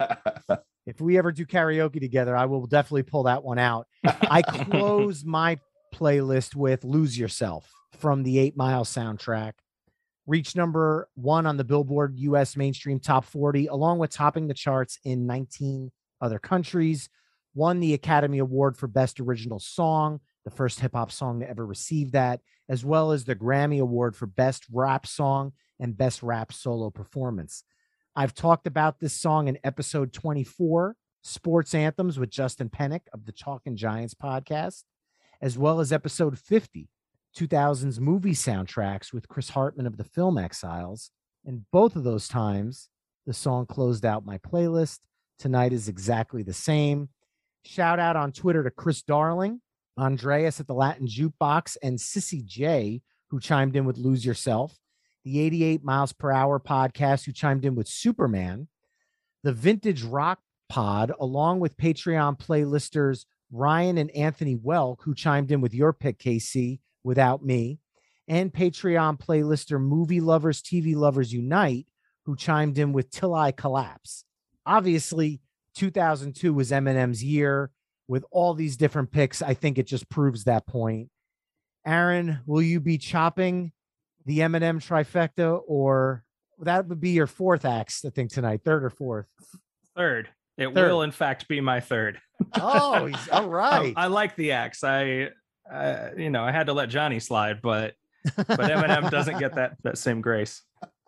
If we ever do karaoke together, I will definitely pull that one out. I close my playlist with Lose Yourself from the 8 Mile soundtrack. Reached number 1 on the Billboard US Mainstream Top 40, along with topping the charts in 19 other countries. Won the Academy Award for Best Original Song, the first hip-hop song to ever receive that, as well as the Grammy Award for Best Rap Song and Best Rap Solo Performance. I've talked about this song in episode 24, Sports Anthems with Justin Pennick of the Talkin' Giants podcast, as well as episode 50, 2000s movie soundtracks with Chris Hartman of the film Exiles. And both of those times, the song closed out my playlist. Tonight is exactly the same. Shout out on Twitter to Chris Darling, Andreas at the Latin Jukebox, and Sissy J, who chimed in with Lose Yourself. The 88 Miles Per Hour podcast, who chimed in with Superman. The Vintage Rock Pod, along with Patreon playlisters Ryan and Anthony Welk, who chimed in with your pick, KC, Without Me. And Patreon playlister Movie Lovers, TV Lovers Unite, who chimed in with Till I Collapse. Obviously, 2002 was Eminem's year. With all these different picks, I think it just proves that point. Aaron, will you be chopping the Eminem trifecta, or that would be your 4th axe, I think, tonight, 3rd or 4th? Third. It Third. will, in fact, be my 3rd. Oh, he's all right. I like the axe. I had to let Johnny slide, but Eminem doesn't get that same grace.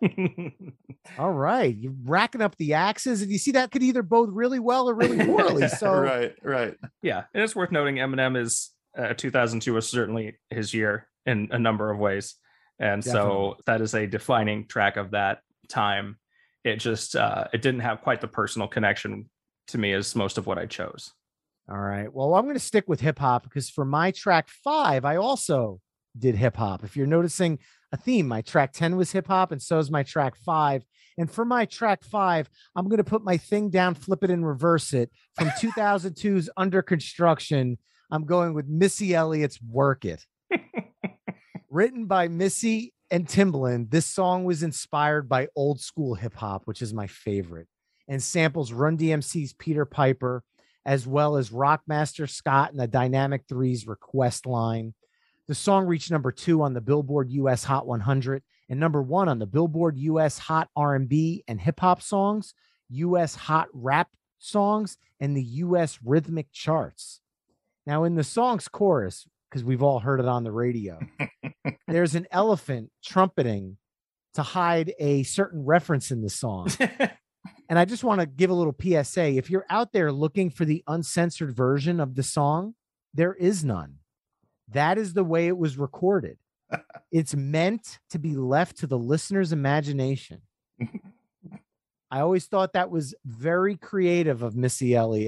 All right. You're racking up the axes, and you see that could either bode really well or really poorly. So right. Yeah. And it's worth noting Eminem is 2002 was certainly his year in a number of ways. And Definitely. So that is a defining track of that time. It just, it didn't have quite the personal connection to me as most of what I chose. All right. Well, I'm going to stick with hip hop because for my track 5, I also did hip hop. If you're noticing a theme, my track 10 was hip hop, and so is my track 5. And for my track 5, I'm going to put my thing down, flip it, and reverse it. From 2002's Under Construction, I'm going with Missy Elliott's Work It. Written by Missy and Timbaland, this song was inspired by old school hip hop, which is my favorite, and samples Run DMC's Peter Piper, as well as Rockmaster Scott and the Dynamic Three's Request Line. The song reached number 2 on the Billboard US Hot 100 and number 1 on the Billboard US Hot R&B and Hip Hop Songs, US Hot Rap Songs, and the US Rhythmic Charts. Now, in the song's chorus, because we've all heard it on the radio, there's an elephant trumpeting to hide a certain reference in the song. And I just want to give a little PSA. If you're out there looking for the uncensored version of the song, there is none. That is the way it was recorded. It's meant to be left to the listener's imagination. I always thought that was very creative of Missy Elliott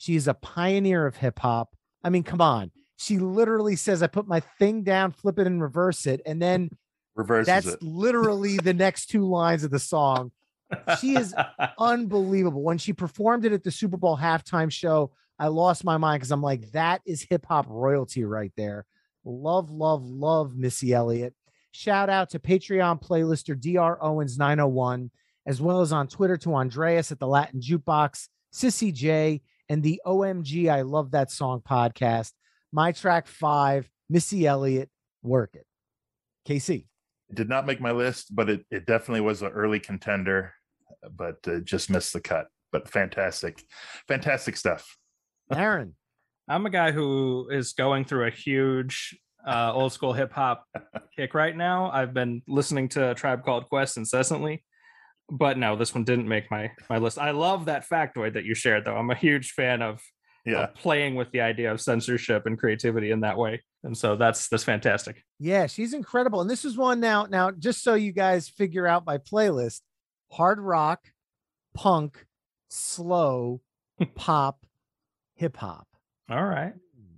She's a pioneer of hip hop. I mean, come on. She literally says, I put my thing down, flip it and reverse it. And then Reverses that's it. literally the next two lines of the song. She is unbelievable. When she performed it at the Super Bowl halftime show, I lost my mind because I'm like, that is hip hop royalty right there. Love, love, love Missy Elliott. Shout out to Patreon playlister Dr. Owens 901, as well as on Twitter to Andreas at the Latin Jukebox, Sissy J, and the OMG I Love That Song podcast. My track 5, Missy Elliott, Work It. KC. It did not make my list, but it definitely was an early contender, but just missed the cut. But fantastic stuff. Aaron. I'm a guy who is going through a huge old school hip hop kick right now. I've been listening to a Tribe Called Quest incessantly, but no, this one didn't make my list. I love that factoid that you shared, though. I'm a huge fan of playing with the idea of censorship and creativity in that way. And so that's fantastic. Yeah, she's incredible. And this is one now, just so you guys figure out my playlist: hard rock, punk, slow, pop, hip hop. All right.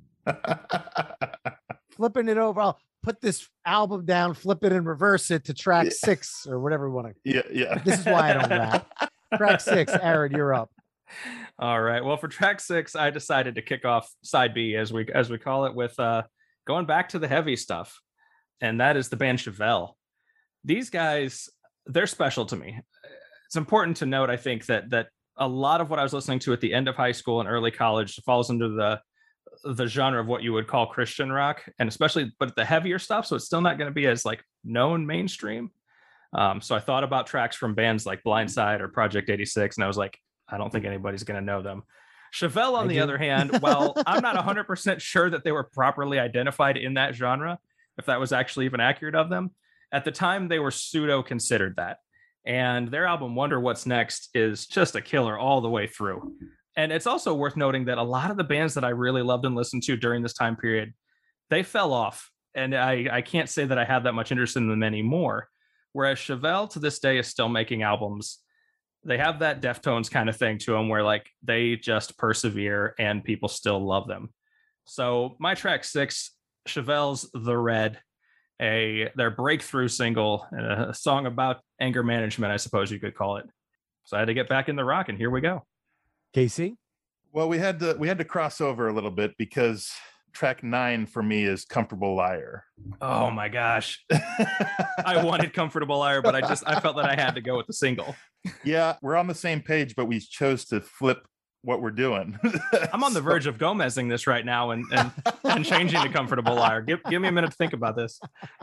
Flipping it over. I'll put this album down, flip it and reverse it to track 6 or whatever we want to. Yeah. This is why I don't rap. Track 6, Aaron, you're up. All right. Well, for track 6, I decided to kick off side B, as we call it, with going back to the heavy stuff, and that is the band Chevelle. These guys, they're special to me. It's important to note, I think, that a lot of what I was listening to at the end of high school and early college falls into the genre of what you would call Christian rock, and especially, but the heavier stuff. So it's still not going to be as like known mainstream. So I thought about tracks from bands like Blindside or Project 86, and I was like, I don't think anybody's going to know them. Chevelle, on the other hand, while I'm not 100% sure that they were properly identified in that genre, if that was actually even accurate of them, at the time they were pseudo considered that. And their album Wonder What's Next is just a killer all the way through. And it's also worth noting that a lot of the bands that I really loved and listened to during this time period, they fell off. And I can't say that I have that much interest in them anymore. Whereas Chevelle to this day is still making albums. They have that Deftones kind of thing to them where like they just persevere and people still love them. So my track 6, Chevelle's The Red, their breakthrough single, a song about anger management, I suppose you could call it. So I had to get back in the rock, and here we go. Casey? Well, we had to cross over a little bit because track 9 for me is Comfortable Liar. Oh my gosh. I wanted Comfortable Liar, but I felt that I had to go with the single. Yeah, we're on the same page, but we chose to flip what we're doing. I'm on the verge of Gomezing this right now and changing to Comfortable Liar. Give me a minute to think about this.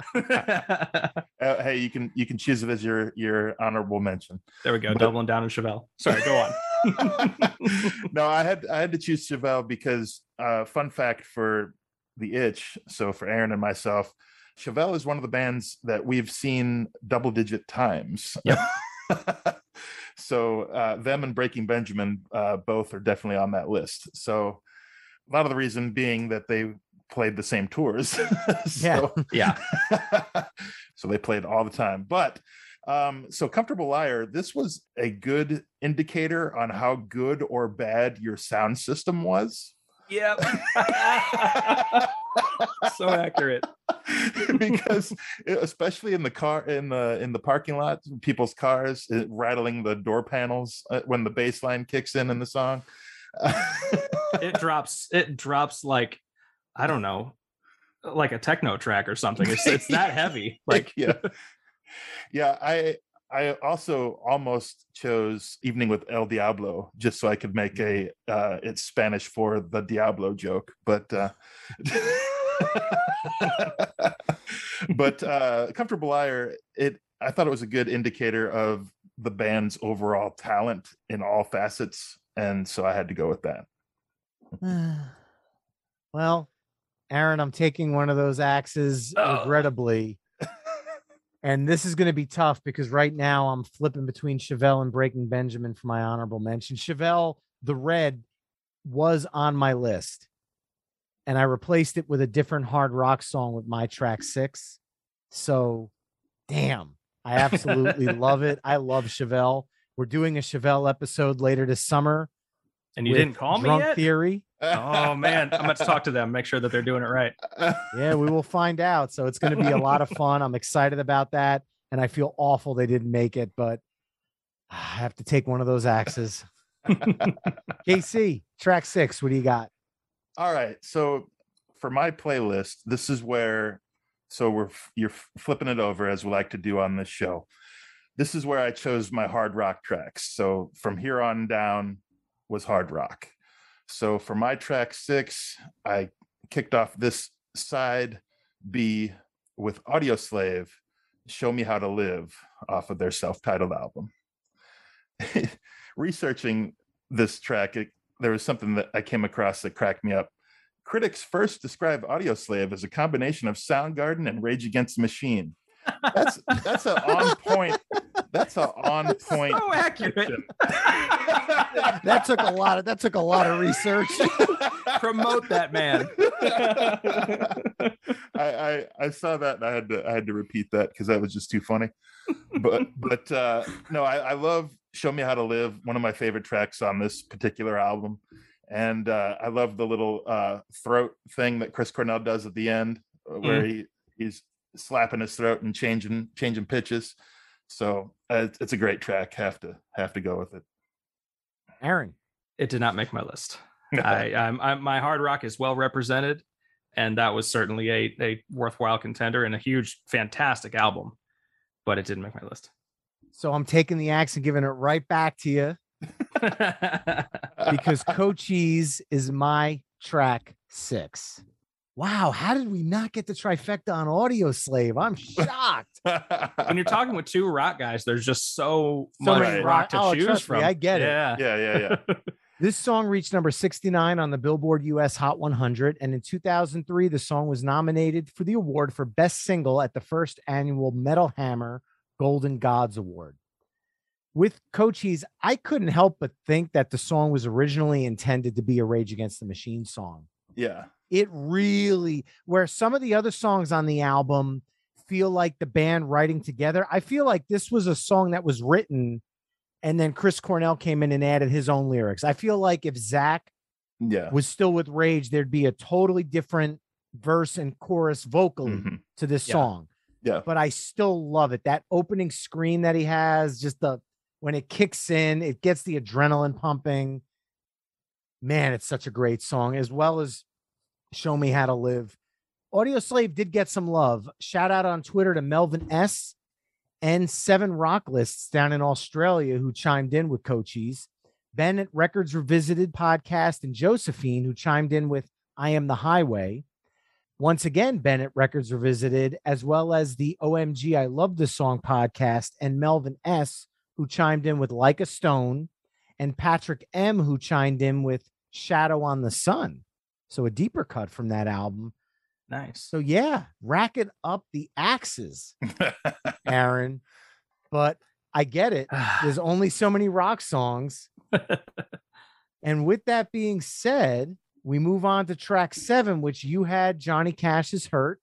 Hey, you can choose it as your honorable mention. There we go. Doubling down on Chevelle. Sorry, go on. No, I had to choose Chevelle because fun fact for the Itch, so for Aaron and myself, Chevelle is one of the bands that we've seen double-digit times. Yep. So them and Breaking Benjamin both are definitely on that list. So a lot of the reason being that they played the same tours. Yeah. So they played all the time. But so Comfortable Liar, this was a good indicator on how good or bad your sound system was. Yep. So accurate. Because especially in the car, in the parking lot, people's cars, rattling the door panels when the bass line kicks in the song. it drops like, I don't know, like a techno track or something. It's that heavy. Like yeah. I also almost chose Evening with El Diablo just so I could make it's Spanish for the Diablo joke, but Comfortable Liar, I thought it was a good indicator of the band's overall talent in all facets, and so I had to go with that. Well, Aaron, I'm taking one of those axes, regrettably. And this is going to be tough because right now I'm flipping between Chevelle and Breaking Benjamin for my honorable mention. Chevelle, The Red, was on my list, and I replaced it with a different hard rock song with my track 6. So, damn, I absolutely love it. I love Chevelle. We're doing a Chevelle episode later this summer. And you with didn't call me Drunk yet? Theory. Oh man, I'm going to talk to them, make sure that they're doing it right. Yeah, we will find out. So it's going to be a lot of fun. I'm excited about that. And I feel awful they didn't make it, but I have to take one of those axes. KC, track 6. What do you got? All right. So for my playlist, this is where, you're flipping it over as we like to do on this show. This is where I chose my hard rock tracks. So from here on down was hard rock. So for my track 6, I kicked off this side B with Audioslave, Show Me How to Live, off of their self-titled album. Researching this track, there was something that I came across that cracked me up. Critics first described Audioslave as a combination of Soundgarden and Rage Against the Machine. That's an on point. That's an on point. So accurate. That took a lot of research. Promote that man. I saw that and I had to repeat that because that was just too funny. But no, I love Show Me How to Live, one of my favorite tracks on this particular album. And I love the little throat thing that Chris Cornell does at the end, where he's slapping his throat and changing pitches. So it's a great track. Have to go with it. Aaron. It did not make my list. My hard rock is well represented, and that was certainly a worthwhile contender and a huge, fantastic album, but it didn't make my list. So I'm taking the axe and giving it right back to you because Cochise is my track 6. Wow, how did we not get the trifecta on Audioslave? I'm shocked. When you're talking with two rock guys, there's just so So much many rock to choose trust me, from. I get it. Yeah. This song reached number 69 on the Billboard US Hot 100, and in 2003, the song was nominated for the award for Best Single at the first annual Metal Hammer Golden Gods Award. With Cochise, I couldn't help but think that the song was originally intended to be a Rage Against the Machine song. Yeah. It really, where some of the other songs on the album feel like the band writing together, I feel like this was a song that was written and then Chris Cornell came in and added his own lyrics. I feel like if Zach was still with Rage, there'd be a totally different verse and chorus vocally to this song. Yeah. But I still love it. That opening screen that he has, just when it kicks in, it gets the adrenaline pumping. Man, it's such a great song, as well as Show Me How to Live. Audioslave did get some love. Shout out on Twitter to Melvin S. and 7 Rock Lists down in Australia who chimed in with Cochise. Bennett Records Revisited podcast and Josephine who chimed in with I Am the Highway. Once again, Bennett Records Revisited, as well as the OMG I Love This Song podcast and Melvin S. who chimed in with Like a Stone, and Patrick M. who chimed in with Shadow on the Sun. So a deeper cut from that album. Nice. So yeah, racking up the axes, Aaron. But I get it. There's only so many rock songs. And with that being said, we move on to track 7, which you had Johnny Cash's Hurt.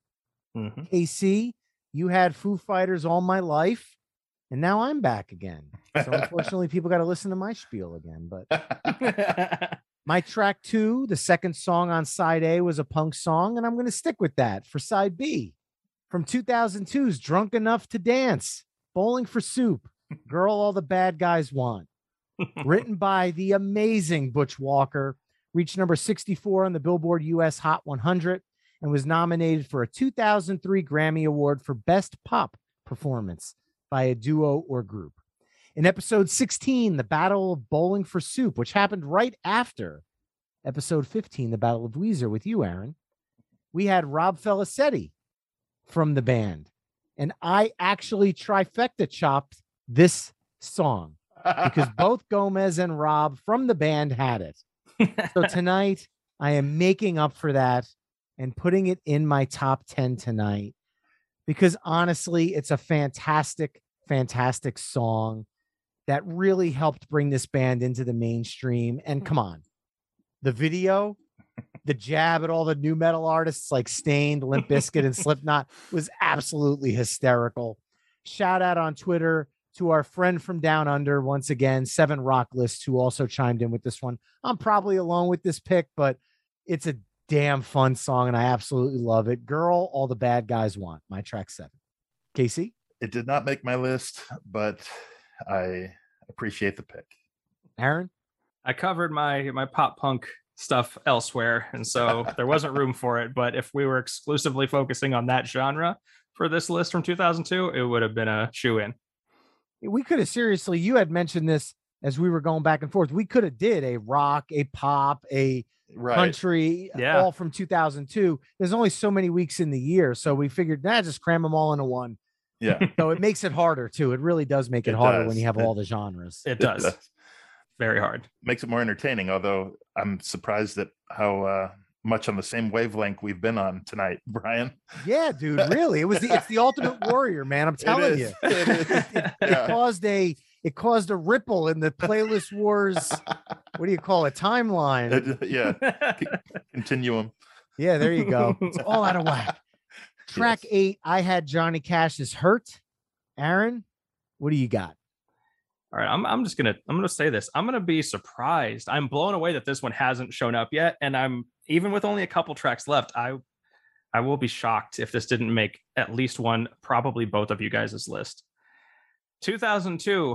KC, you had Foo Fighters All My Life. And now I'm back again. So unfortunately, people got to listen to my spiel again. But my track 2, the second song on side A, was a punk song, and I'm going to stick with that for side B. From 2002's Drunk Enough to Dance, Bowling for Soup, Girl All the Bad Guys Want. Written by the amazing Butch Walker, reached number 64 on the Billboard US Hot 100, and was nominated for a 2003 Grammy Award for Best Pop Performance by a duo or group. In episode 16, the Battle of Bowling for Soup, which happened right after episode 15, the Battle of Weezer with you, Aaron, we had Rob Felicetti from the band. And I actually trifecta chopped this song because both Gomez and Rob from the band had it. So tonight, I am making up for that and putting it in my top 10 tonight because honestly, it's a fantastic, fantastic song that really helped bring this band into the mainstream. And come on, the video, the jab at all the new metal artists like Stained, Limp Bizkit, and Slipknot was absolutely hysterical. Shout out on Twitter to our friend from down under, once again, Seven Rock List, who also chimed in with this one. I'm probably alone with this pick, but it's a damn fun song, and I absolutely love it. Girl, All the Bad Guys Want, my track 7. Casey? It did not make my list, but I appreciate the pick. Aaron? I covered my pop punk stuff elsewhere, and so there wasn't room for it. But if we were exclusively focusing on that genre for this list from 2002, it would have been a shoe-in. We could have seriously, you had mentioned this as we were going back and forth. We could have did a rock, a pop, a country, all from 2002. There's only so many weeks in the year, so we figured, just cram them all into one. Yeah. So it makes it harder too. It really does make it harder when you have all the genres. It does. Very hard. Makes it more entertaining, although I'm surprised at how much on the same wavelength we've been on tonight, Brian. Yeah, dude, really. It's the ultimate warrior, man. I'm telling you. It caused a ripple in the playlist wars. What do you call it? Timeline. Continuum. Yeah, there you go. It's all out of whack. Track 8, I had Johnny Cash's Hurt. Aaron, what do you got? All right, I'm gonna say this. I'm gonna be surprised. I'm blown away that this one hasn't shown up yet, and I'm even with only a couple tracks left. I will be shocked if this didn't make at least one, probably both of you guys' list. 2002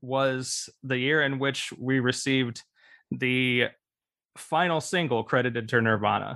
was the year in which we received the final single credited to Nirvana,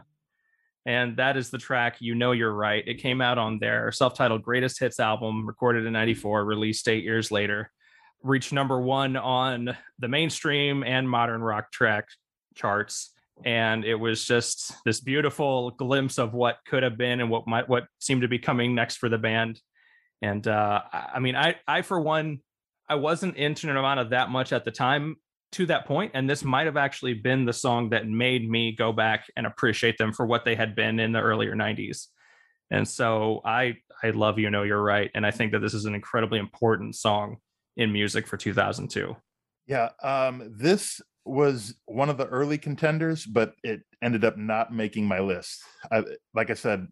and that is the track "You Know You're Right." It came out on their self-titled Greatest Hits album, recorded in '94, released 8 years later. Reached number 1 on the mainstream and modern rock track charts, and it was just this beautiful glimpse of what could have been and what seemed to be coming next for the band. And I mean, I for one, I wasn't into Nirvana that much at the time to that point, and this might have actually been the song that made me go back and appreciate them for what they had been in the earlier 90s. And so I love You Know You're Right, and I think that this is an incredibly important song in music for 2002. Yeah, this was one of the early contenders, but it ended up not making my list. Like I said,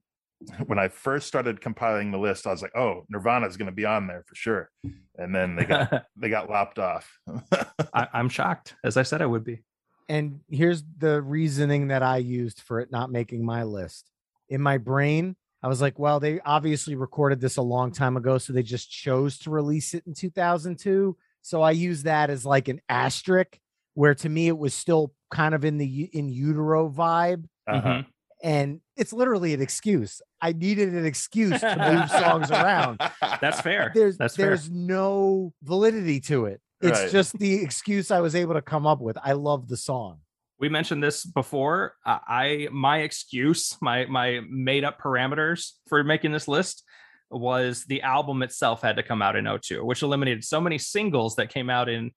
when I first started compiling the list, I was like, "Oh, Nirvana is going to be on there for sure," and then they got lopped off. I'm shocked, as I said I would be. And here's the reasoning that I used for it not making my list. In my brain, I was like, well, they obviously recorded this a long time ago, so they just chose to release it in 2002. So I use that as like an asterisk, where to me it was still kind of in utero vibe. Uh-huh. And it's literally an excuse. I needed an excuse to move songs around. That's fair. There's no validity to it. It's just the excuse I was able to come up with. I love the song. We mentioned this before. My excuse, my made up parameters for making this list was the album itself had to come out in 2002, which eliminated so many singles that came out in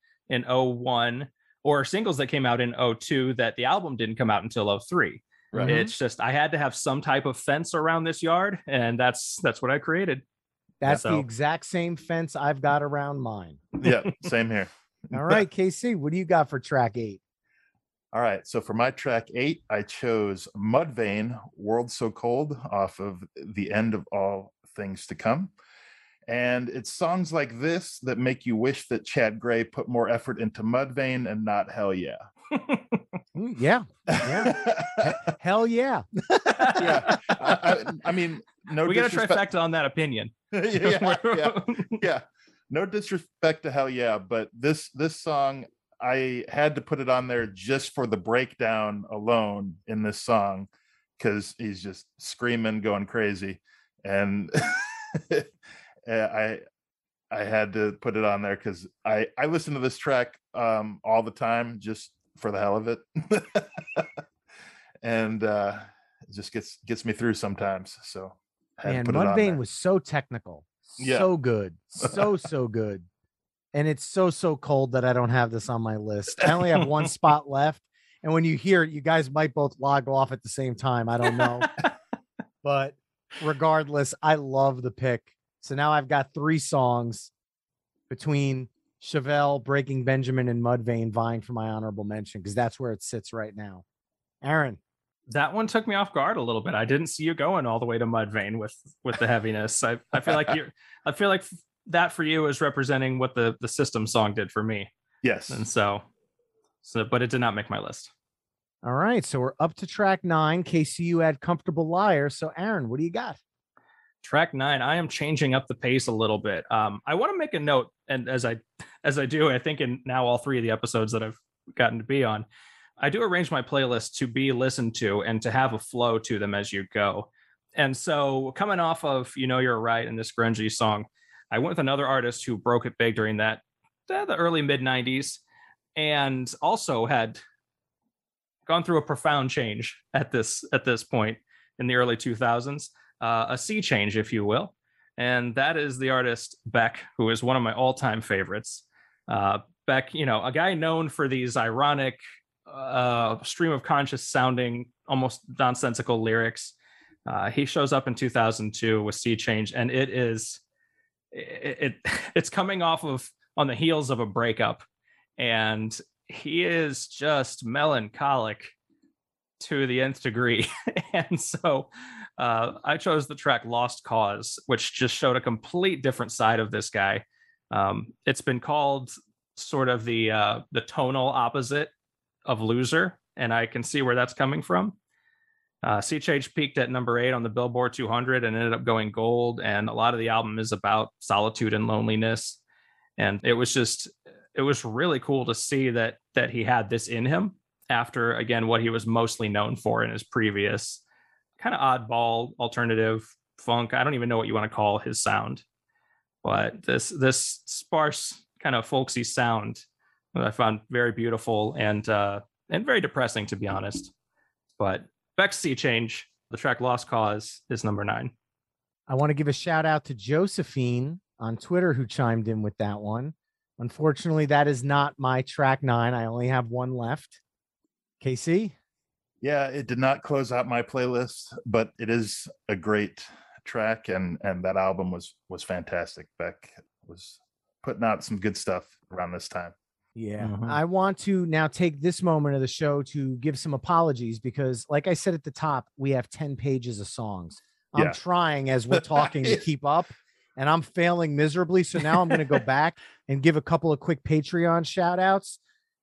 2001, or singles that came out in 2002 that the album didn't come out until 2003. Right. It's just, I had to have some type of fence around this yard, and that's what I created. That's the exact same fence I've got around mine. Yeah, same here. All right, KC, what do you got for track 8? All right, so for my track 8, I chose Mudvayne, World So Cold, off of The End of All Things to Come. And it's songs like this that make you wish that Chad Gray put more effort into Mudvayne and not Hell Yeah. Yeah. Hell yeah. Yeah. I mean, we got a trifecta on that opinion. Yeah. No disrespect to Hell Yeah, but this song, I had to put it on there just for the breakdown alone in this song, because he's just screaming, going crazy. And I had to put it on there because I listen to this track all the time just for the hell of it. And it just gets me through sometimes. So Mudvayne was so technical, so good, so good. And it's so cold that I don't have this on my list. I only have one spot left. And when you hear it, you guys might both log off at the same time. I don't know. But regardless, I love the pick. So now I've got 3 songs between Chevelle, Breaking Benjamin, and Mudvayne vying for my honorable mention, because that's where it sits right now. Aaron. That one took me off guard a little bit. I didn't see you going all the way to Mudvayne with the heaviness. I feel like that for you is representing what the System song did for me. Yes. And so, but it did not make my list. All right. So we're up to track 9. KCU had Comfortable Liar. So Aaron, what do you got? Track 9, I am changing up the pace a little bit. I want to make a note, and as I do, I think in now all 3 of the episodes that I've gotten to be on, I do arrange my playlist to be listened to and to have a flow to them as you go. And so coming off of You're Right and this grungy song, I went with another artist who broke it big during the early mid 90s, and also had gone through a profound change at this point in the early 2000s. A sea change, if you will. And that is the artist Beck, who is one of my all-time favorites. Beck, a guy known for these ironic, stream of conscious sounding, almost nonsensical lyrics. He shows up in 2002 with Sea Change, and it's coming off of on the heels of a breakup, and he is just melancholic to the nth degree. And so I chose the track Lost Cause, which just showed a complete different side of this guy. It's been called sort of the tonal opposite of Loser, and I can see where that's coming from. Sea Change peaked at number 8 on the Billboard 200 and ended up going gold, and a lot of the album is about solitude and loneliness. And it was really cool to see that he had this in him after, again, what he was mostly known for in his previous kind of oddball alternative funk. I don't even know what you want to call his sound, but this sparse kind of folksy sound that I found very beautiful and very depressing, to be honest. But Beck's Sea Change, the track Lost Cause, is number 9. I want to give a shout out to Josephine on Twitter who chimed in with that one. Unfortunately, that is not my track 9. I only have one left. KC? Yeah, it did not close out my playlist, but it is a great track, and that album was fantastic. Beck was putting out some good stuff around this time. Yeah. I want to now take this moment of the show to give some apologies because, like I said at the top, we have 10 pages of songs. I'm trying as we're talking to keep up, and I'm failing miserably. So now I'm going to go back and give a couple of quick Patreon shout outs.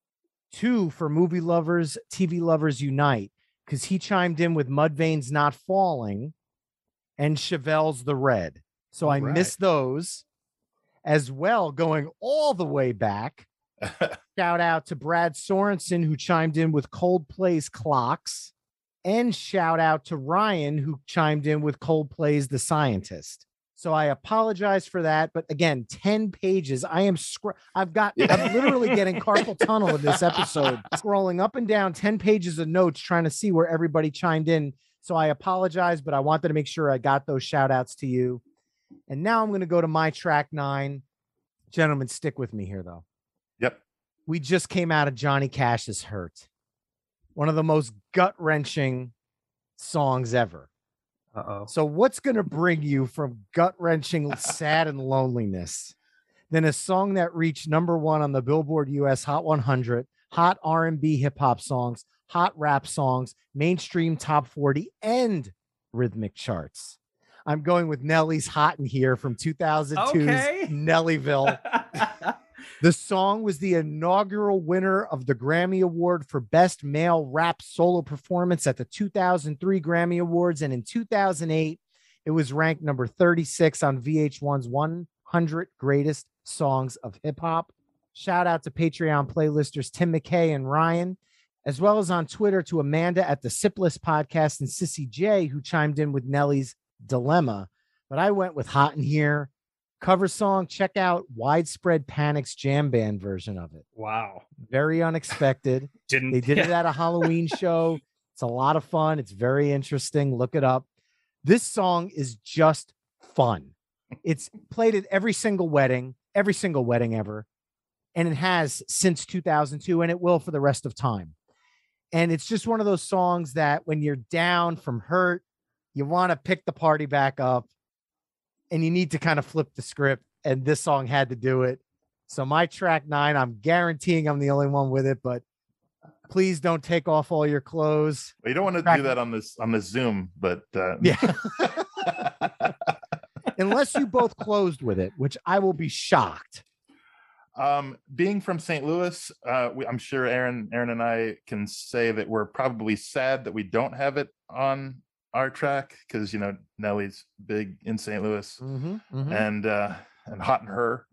2 for Movie Lovers, TV Lovers Unite, because he chimed in with Mudvayne's Not Falling and Chevelle's The Red. So I missed those as well, going all the way back. Shout out to Brad Sorensen, who chimed in with Coldplay's Clocks, and shout out to Ryan, who chimed in with Coldplay's The Scientist. So I apologize for that. But again, 10 pages. I'm literally getting carpal tunnel in this episode, scrolling up and down 10 pages of notes, trying to see where everybody chimed in. So I apologize, but I wanted to make sure I got those shout outs to you. And now I'm going to go to my track 9. Gentlemen, stick with me here, though. Yep. We just came out of Johnny Cash's Hurt. One of the most gut-wrenching songs ever. Uh-oh. So what's going to bring you from gut-wrenching sad and loneliness than a song that reached number 1 on the Billboard US Hot 100, Hot R&B hip-hop songs, Hot rap songs, mainstream top 40, and rhythmic charts? I'm going with Nelly's Hot in Here from 2002's Nellyville. The song was the inaugural winner of the Grammy Award for Best Male Rap Solo Performance at the 2003 Grammy Awards. And in 2008, it was ranked number 36 on VH1's 100 Greatest Songs of Hip Hop. Shout out to Patreon playlisters Tim McKay and Ryan, as well as on Twitter to Amanda at the Sipless Podcast and Sissy J, who chimed in with Nelly's Dilemma. But I went with Hot in Here. Cover song, check out Widespread Panic's jam band version of it. Wow. Very unexpected. They did it at a Halloween show. It's a lot of fun. It's very interesting. Look it up. This song is just fun. It's played at every single wedding ever. And it has since 2002, and it will for the rest of time. And it's just one of those songs that when you're down from hurt, you want to pick the party back up. And you need to kind of flip the script, and this song had to do it. So my track 9, I'm guaranteeing I'm the only one with it, but please don't take off all your clothes. Well, you don't want to do that on this Zoom, but yeah. unless you both closed with it, which I will be shocked. Being from St. Louis, I'm sure Aaron and I can say that we're probably sad that we don't have it on our track because Nelly's big in St. Louis and hot in her.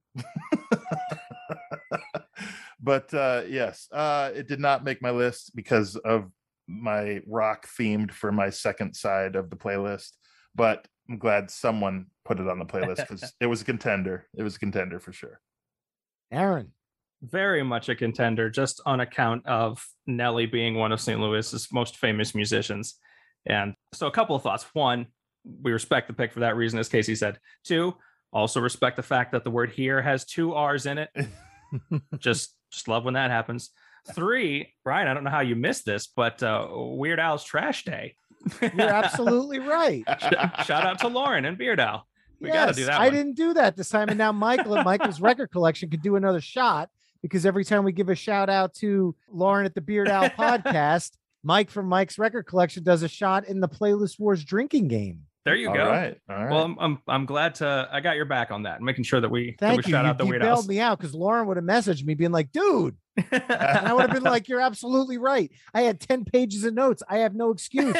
But yes, it did not make my list because of my rock themed for my second side of the playlist. But I'm glad someone put it on the playlist because it was a contender. It was a contender for sure. Aaron. Very much a contender, just on account of Nelly being one of St. Louis's most famous musicians. And so a couple of thoughts. One, we respect the pick for that reason, as Casey said. Two, also respect the fact that the word here has 2 R's in it. just love when that happens. 3, Brian, I don't know how you missed this, but Weird Al's Trash Day. You're absolutely right. Shout out to Lauren and Beard Al. We yes, got to do that. I didn't do that this time. And now Michael at Michael's Record Collection could do another shot because every time we give a shout out to Lauren at the Beard Al podcast, Mike from Mike's Record Collection does a shot in the Playlist Wars drinking game. There you go. All right. Well, I'm glad I got your back on that, making sure that we shout out the Weird Al. You bailed me out because Lauren would have messaged me being like, dude. And I would have been like, you're absolutely right. I had 10 pages of notes. I have no excuse.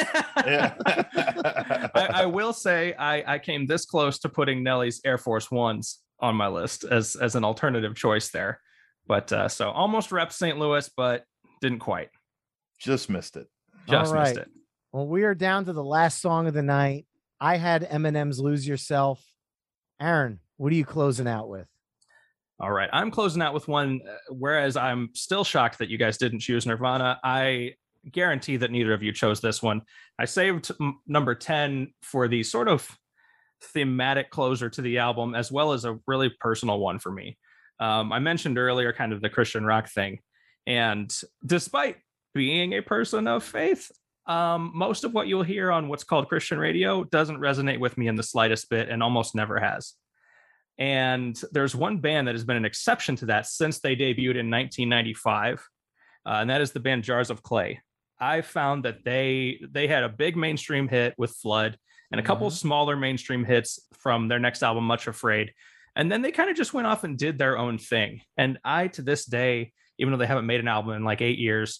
I will say I came this close to putting Nelly's Air Force Ones on my list as an alternative choice there. But so almost repped St. Louis, but didn't quite. Just missed it. Missed it. Well, we are down to the last song of the night. I had Eminem's Lose Yourself. Aaron, what are you closing out with? All right. I'm closing out with one, whereas I'm still shocked that you guys didn't choose Nirvana. I guarantee that neither of you chose this one. I saved number 10 for the sort of thematic closer to the album, as well as a really personal one for me. I mentioned earlier kind of the Christian rock thing. And despite being a person of faith, most of what you'll hear on what's called Christian radio doesn't resonate with me in the slightest bit and almost never has. And there's one band that has been an exception to that since they debuted in 1995, and that is the band Jars of Clay. I found that they had a big mainstream hit with Flood and a couple smaller mainstream hits from their next album, Much Afraid. And then they kind of just went off and did their own thing. And I, to this day, even though they haven't made an album in like 8 years,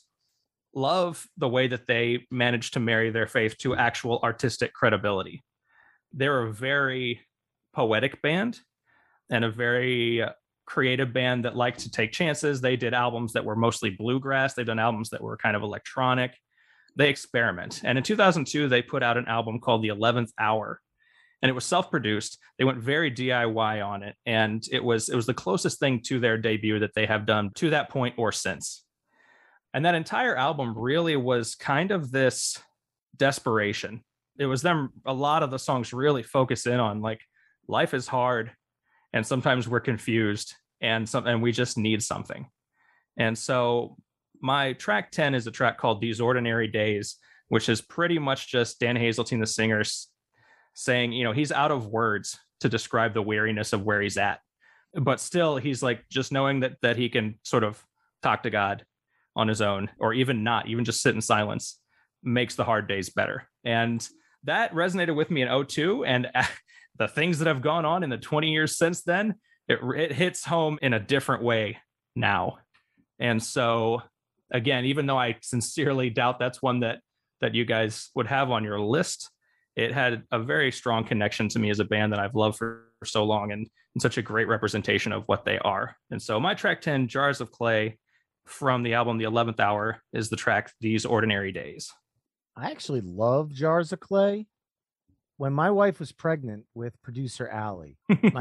love the way that they managed to marry their faith to actual artistic credibility. They're a very poetic band and a very creative band that liked to take chances. They did albums that were mostly bluegrass. They've done albums that were kind of electronic. They experiment. And in 2002, they put out an album called The 11th Hour, and it was self-produced. They went very DIY on it, and it was the closest thing to their debut that they have done to that point or since. And that entire album really was kind of this desperation. It was them, a lot of the songs really focus in on like life is hard and sometimes we're confused and we just need something. And so my track 10 is a track called These Ordinary Days, which is pretty much just Dan Hazeltine, the singer, saying, he's out of words to describe the weariness of where he's at. But still, he's like just knowing that he can sort of talk to God on his own, or even not, even just sit in silence, makes the hard days better. And that resonated with me in 2002. And the things that have gone on in the 20 years since then, it hits home in a different way now. And so, again, even though I sincerely doubt that's one that you guys would have on your list, it had a very strong connection to me as a band that I've loved for so long and such a great representation of what they are. And so my track 10, Jars of Clay, from the album The 11th Hour, is the track These Ordinary Days. I actually love Jars of Clay. When my wife was pregnant with producer Allie,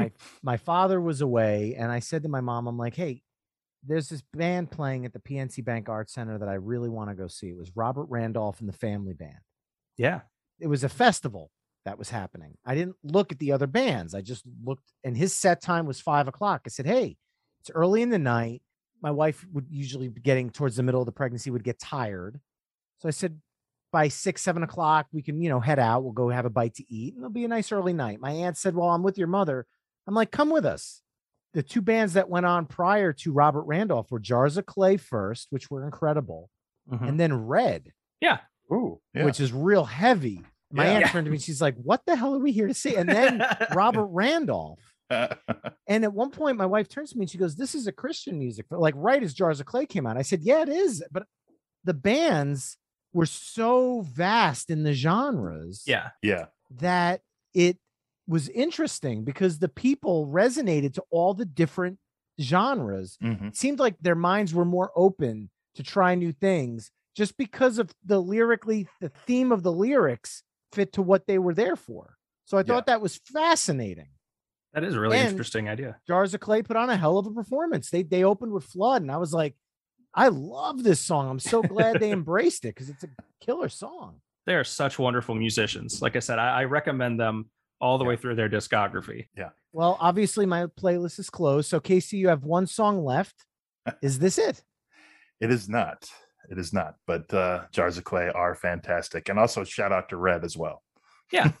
my father was away, and I said to my mom, I'm like, hey, there's this band playing at the PNC Bank Arts Center that I really want to go see. It was Robert Randolph and the Family Band. Yeah. It was a festival that was happening. I didn't look at the other bands. I just looked, and his set time was 5 o'clock. I said, hey, it's early in the night. My wife would usually be getting towards the middle of the pregnancy, would get tired. So I said, by 6, 7 o'clock, we can, head out. We'll go have a bite to eat, and it'll be a nice early night. My aunt said, well, I'm with your mother. I'm like, come with us. The two bands that went on prior to Robert Randolph were Jars of Clay first, which were incredible, and then Red. Yeah. Ooh, yeah. Which is real heavy. My Yeah. aunt turned to me, she's like, what the hell are we here to see? And then Robert Randolph. And at one point, my wife turns to me and she goes, this is a Christian music, like right as Jars of Clay came out. I said, yeah, it is. But the bands were so vast in the genres Yeah. that it was interesting because the people resonated to all the different genres. Mhm. It seemed like their minds were more open to try new things just because of the theme of the lyrics fit to what they were there for. So I thought that was fascinating. That is a really And interesting idea. Jars of Clay put on a hell of a performance. They opened with Flood, and I was like, I love this song. I'm so glad they embraced it because it's a killer song. They are such wonderful musicians. Like I said, I recommend them all the way through their discography. Yeah. Well, obviously my playlist is closed. So Casey, you have one song left. Is this it? It is not. It is not. But Jars of Clay are fantastic. And also shout out to Red as well. Yeah.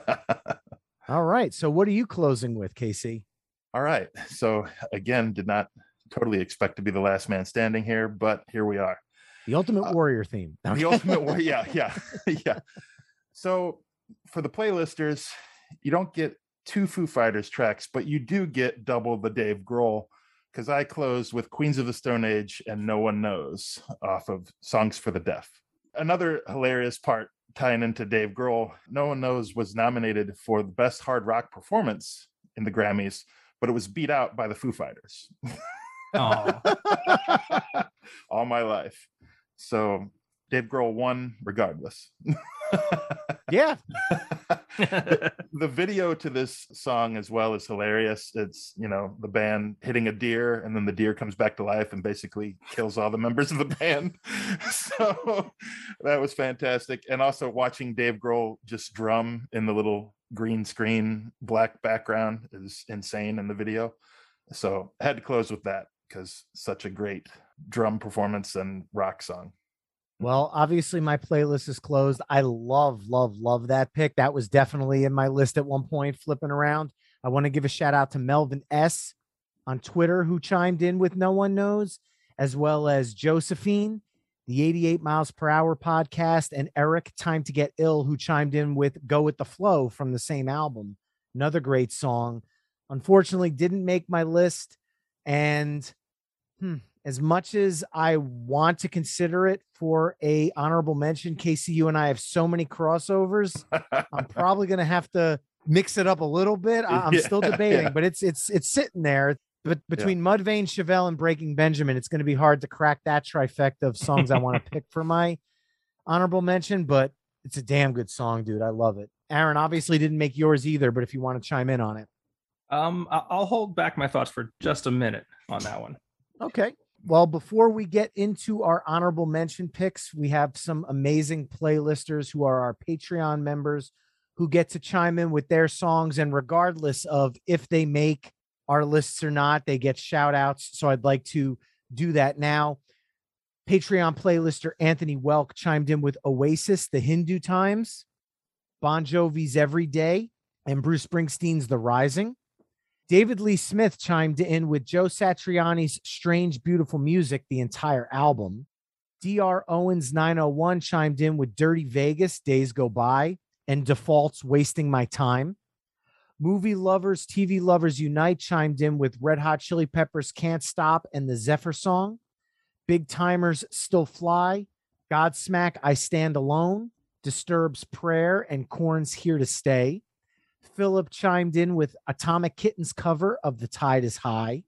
All right. So what are you closing with, Casey? All right. So again, did not totally expect to be the last man standing here, but here we are. The Ultimate Warrior theme. The Ultimate Warrior. Yeah. Yeah. So for the playlisters, you don't get 2 Foo Fighters tracks, but you do get double the Dave Grohl, because I closed with Queens of the Stone Age and No One Knows off of Songs for the Deaf. Another hilarious part tying into Dave Grohl, No One Knows was nominated for the best hard rock performance in the Grammys, but it was beat out by the Foo Fighters. Oh, All my life. So Dave Grohl won regardless. Yeah. The video to this song as well is hilarious. It's, the band hitting a deer and then the deer comes back to life and basically kills all the members of the band. So that was fantastic. And also watching Dave Grohl just drum in the little green screen black background is insane in the video. So I had to close with that because such a great drum performance and rock song. Well, obviously my playlist is closed. I love that pick. That was definitely in my list at one point, flipping around. I want to give a shout out to Melvin S. on Twitter, who chimed in with No One Knows, as well as Josephine, the 88 Miles Per Hour podcast, and Eric, Time to Get Ill, who chimed in with Go With the Flow from the same album. Another great song. Unfortunately, didn't make my list. And as much as I want to consider it for a honorable mention, Casey, you and I have so many crossovers. I'm probably going to have to mix it up a little bit. I'm still debating, but it's sitting there. But between Mudvayne, Chevelle, and Breaking Benjamin, it's going to be hard to crack that trifecta of songs I want to pick for my honorable mention. But it's a damn good song, dude. I love it. Aaron obviously didn't make yours either, but if you want to chime in on it. I'll hold back my thoughts for just a minute on that one. Okay. Well, before we get into our honorable mention picks, we have some amazing playlisters who are our Patreon members who get to chime in with their songs. And regardless of if they make our lists or not, they get shout outs. So I'd like to do that now. Patreon playlister Anthony Welk chimed in with Oasis, The Hindu Times, Bon Jovi's Every Day, and Bruce Springsteen's The Rising. David Lee Smith chimed in with Joe Satriani's Strange Beautiful Music, the entire album. D.R. Owens 901 chimed in with Dirty Vegas, Days Go By, and Default's Wasting My Time. Movie Lovers, TV Lovers Unite chimed in with Red Hot Chili Peppers' Can't Stop and the Zephyr Song. Big Timers Still Fly, Godsmack I Stand Alone, Disturbed's Prayer, and Korn's Here to Stay. Philip chimed in with Atomic Kitten's cover of The Tide is High.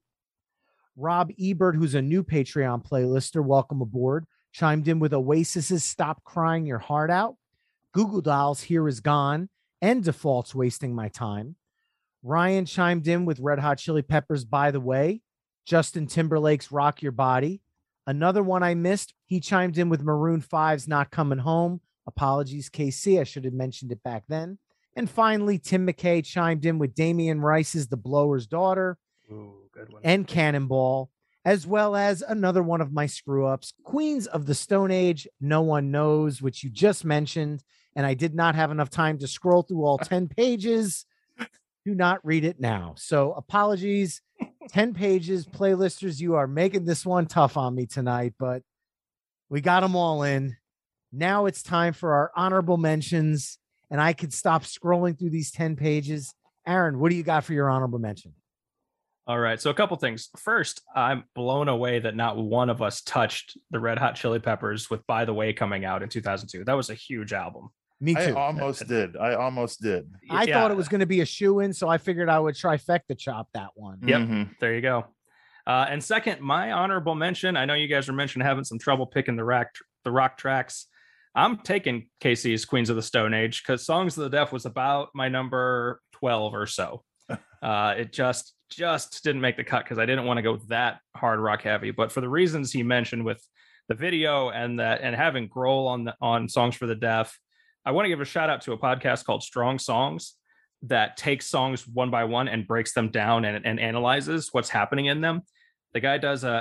Rob Ebert, who's a new Patreon playlister, welcome aboard, chimed in with Oasis's Stop Crying Your Heart Out, Goo Goo Dolls' Here Is Gone, and Default's Wasting My Time. Ryan chimed in with Red Hot Chili Peppers' By the Way, Justin Timberlake's Rock Your Body. Another one I missed, he chimed in with Maroon 5's Not Coming Home. Apologies, KC, I should have mentioned it back then. And finally, Tim McKay chimed in with Damian Rice's The Blower's Daughter. Ooh, good one. And Cannonball, as well as another one of my screw-ups, Queens of the Stone Age, No One Knows, which you just mentioned, and I did not have enough time to scroll through all 10 pages. Do not read it now. So apologies, 10 pages. Playlisters, you are making this one tough on me tonight, but we got them all in. Now it's time for our honorable mentions. and I could stop scrolling through these 10 pages. Aaron, what do you got for your honorable mention? All right. So a couple things. First, I'm blown away that not one of us touched the Red Hot Chili Peppers with By the Way coming out in 2002. That was a huge album. Me I too. almost did. I thought it was going to be a shoe-in, so I figured I would trifecta chop that one. Yep. Mhm. There you go. And second, my honorable mention. I know you guys were mentioning having some trouble picking the rock tracks. I'm taking KC's Queens of the Stone Age because Songs of the Deaf was about my number 12 or so. It just didn't make the cut because I didn't want to go that hard rock heavy. But for the reasons he mentioned with the video and having Grohl on Songs for the Deaf, I want to give a shout out to a podcast called Strong Songs that takes songs one by one and breaks them down and analyzes what's happening in them. The guy does an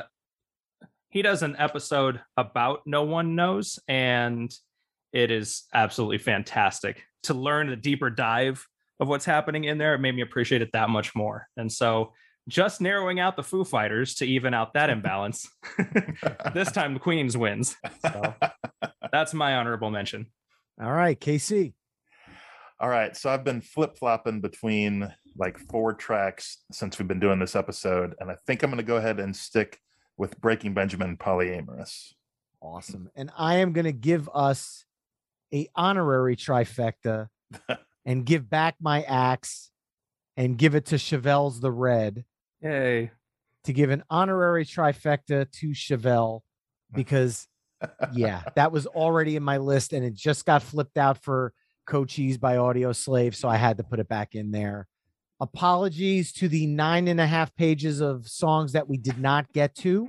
episode about No One Knows, and it is absolutely fantastic to learn the deeper dive of what's happening in there. It made me appreciate it that much more. And so just narrowing out the Foo Fighters to even out that imbalance, this time the Queens wins. So that's my honorable mention. All right, KC. All right. So I've been flip-flopping between like 4 tracks since we've been doing this episode. And I think I'm going to go ahead and stick with Breaking Benjamin, Polyamorous. Awesome. And I am going to give us a honorary trifecta and give back my axe and give it to Chevelle's The Red. Yay. To give an honorary trifecta to Chevelle because, yeah, that was already in my list and it just got flipped out for Cochise by Audio Slave, so I had to put it back in there. Apologies to the 9.5 pages of songs that we did not get to.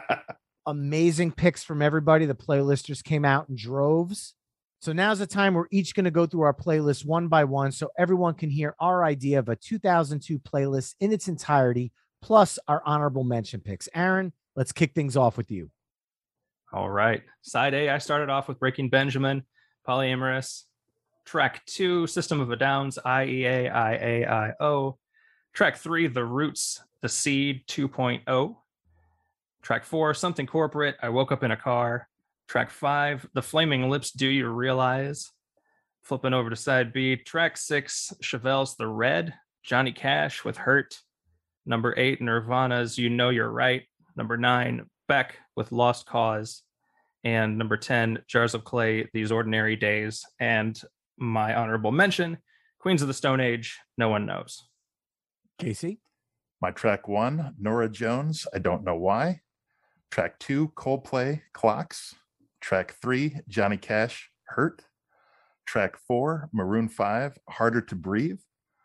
Amazing picks from everybody. The playlisters came out in droves. So now's the time we're each going to go through our playlist one by one so everyone can hear our idea of a 2002 playlist in its entirety, plus our honorable mention picks. Aaron, let's kick things off with you. All right. Side A, I started off with Breaking Benjamin, Polyamorous. Track 2, System of a Down's IEA, IAIO. Track 3, The Roots, The Seed 2.0. Track 4, Something Corporate, I Woke Up in a Car. Track 5, The Flaming Lips, Do You Realize? Flipping over to side B, track 6, Chevelle's The Red, Johnny Cash with Hurt. Number 8, Nirvana's You Know You're Right. Number 9, Beck with Lost Cause. And number 10, Jars of Clay, These Ordinary Days. And my honorable mention, Queens of the Stone Age, No One Knows. Casey? My track 1, Norah Jones, I Don't Know Why. Track 2, Coldplay, Clocks. Track 3, Johnny Cash, Hurt. Track 4, Maroon 5, Harder to Breathe.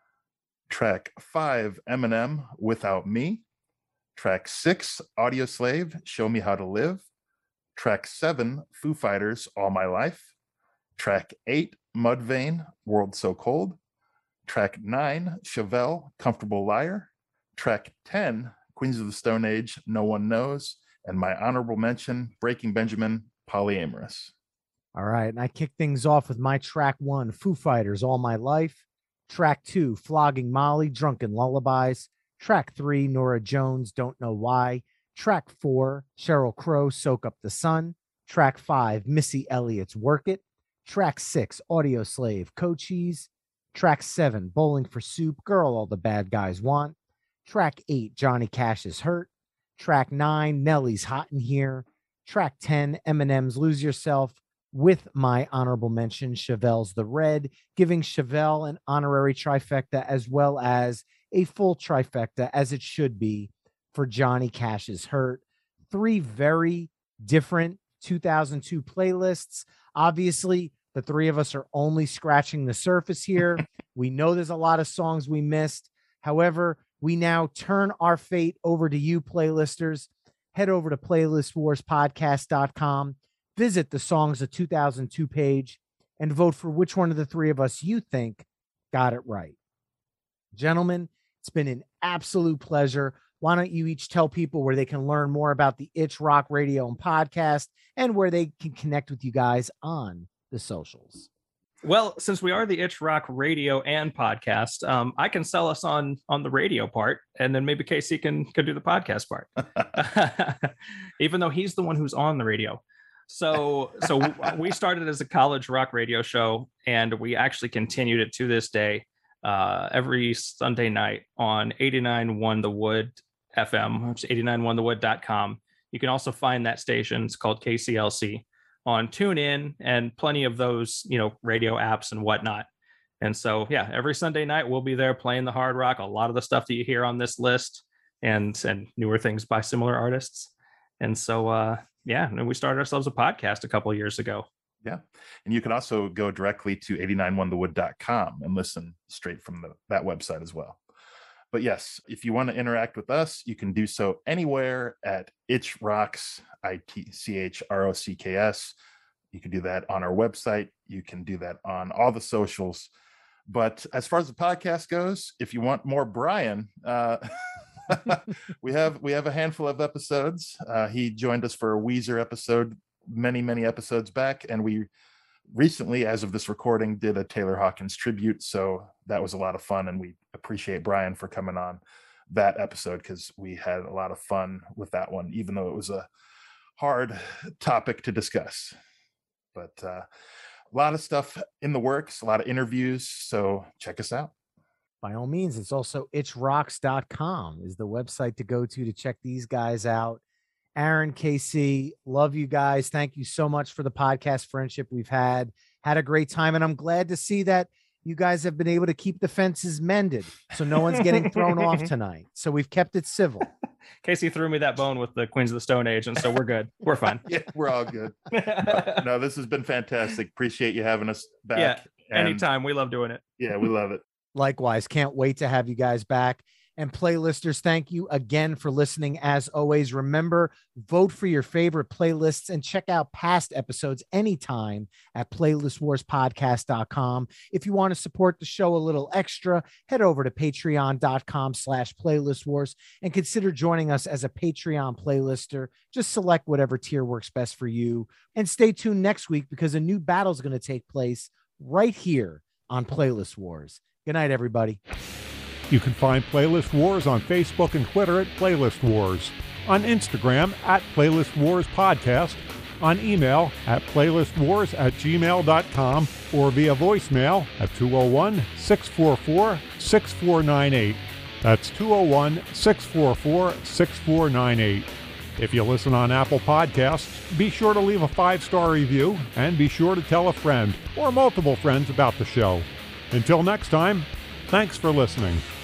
Track 5, Eminem, Without Me. Track 6, Audio Slave, Show Me How to Live. Track 7, Foo Fighters, All My Life. Track 8, Mudvayne, World So Cold. Track 9, Chevelle, Comfortable Liar. Track 10, Queens of the Stone Age, No One Knows. And my honorable mention, Breaking Benjamin, Polyamorous. All right. And I kick things off with my track 1, Foo Fighters, All My Life. Track 2, Flogging Molly, Drunken Lullabies. Track 3, Norah Jones, Don't Know Why. Track 4, Sheryl Crow, Soak Up the Sun. Track 5, Missy Elliott's Work It. Track 6, Audio Slave, Cochise. Track 7, Bowling for Soup, Girl All the Bad Guys Want. Track 8, Johnny Cash's Hurt. Track 9, Nelly's Hot in Here. Track 10, Eminem's Lose Yourself, with my honorable mention, Chevelle's The Red, giving Chevelle an honorary trifecta as well as a full trifecta, as it should be, for Johnny Cash's Hurt. 3 very different 2002 playlists. Obviously, the 3 of us are only scratching the surface here. We know there's a lot of songs we missed. However, we now turn our fate over to you, playlisters. Head over to playlistwarspodcast.com, visit the Songs of 2002 page, and vote for which one of the 3 of us you think got it right. Gentlemen, it's been an absolute pleasure. Why don't you each tell people where they can learn more about the Itch Rock Radio and podcast and where they can connect with you guys on the socials? Well, since we are the Itch Rock Radio and podcast, I can sell us on the radio part, and then maybe Casey can do the podcast part, even though he's the one who's on the radio. So we started as a college rock radio show, and we actually continued it to this day. Every Sunday night on 89.1 The Wood FM, which is 89onethewood.com. You can also find that station. It's called KCLC on TuneIn and plenty of those, radio apps and whatnot. And so, yeah, every Sunday night we'll be there playing the hard rock, a lot of the stuff that you hear on this list, and newer things by similar artists. And so, and we started ourselves a podcast a couple of years ago. Yeah. And you can also go directly to 89onethewood.com and listen straight from that website as well. But yes, if you want to interact with us, you can do so anywhere at ItchRocks, ITCHROCKS. You can do that on our website. You can do that on all the socials. But as far as the podcast goes, if you want more Brian, we have a handful of episodes. He joined us for a Weezer episode many episodes back, and we recently, as of this recording, did a Taylor Hawkins tribute, so that was a lot of fun, and we appreciate Brian for coming on that episode because we had a lot of fun with that one, even though it was a hard topic to discuss. But a lot of stuff in the works, a lot of interviews, so check us out. By all means, it's also itchrocks.com is the website to go to check these guys out. Aaron, KC, love you guys. Thank you so much for the podcast friendship we've had. Had a great time, and I'm glad to see that you guys have been able to keep the fences mended so no one's getting thrown off tonight. So we've kept it civil. Casey threw me that bone with the Queens of the Stone Age, and so we're good. We're fine. Yeah, we're all good. No, this has been fantastic. Appreciate you having us back. Yeah, And anytime. We love doing it. yeah, we love it. Likewise, can't wait to have you guys back. And playlisters, thank you again for listening. As always, remember, vote for your favorite playlists and check out past episodes anytime at playlistwarspodcast.com. If you want to support the show a little extra, head over to patreon.com/playlistwars and consider joining us as a Patreon playlister. Just select whatever tier works best for you. And stay tuned next week because a new battle is going to take place right here on Playlist Wars. Good night, everybody. You can find Playlist Wars on Facebook and Twitter at Playlist Wars, on Instagram at Playlist Wars Podcast, on email at playlistwars@gmail.com, or via voicemail at 201-644-6498. That's 201-644-6498. If you listen on Apple Podcasts, be sure to leave a 5-star review and be sure to tell a friend or multiple friends about the show. Until next time, thanks for listening.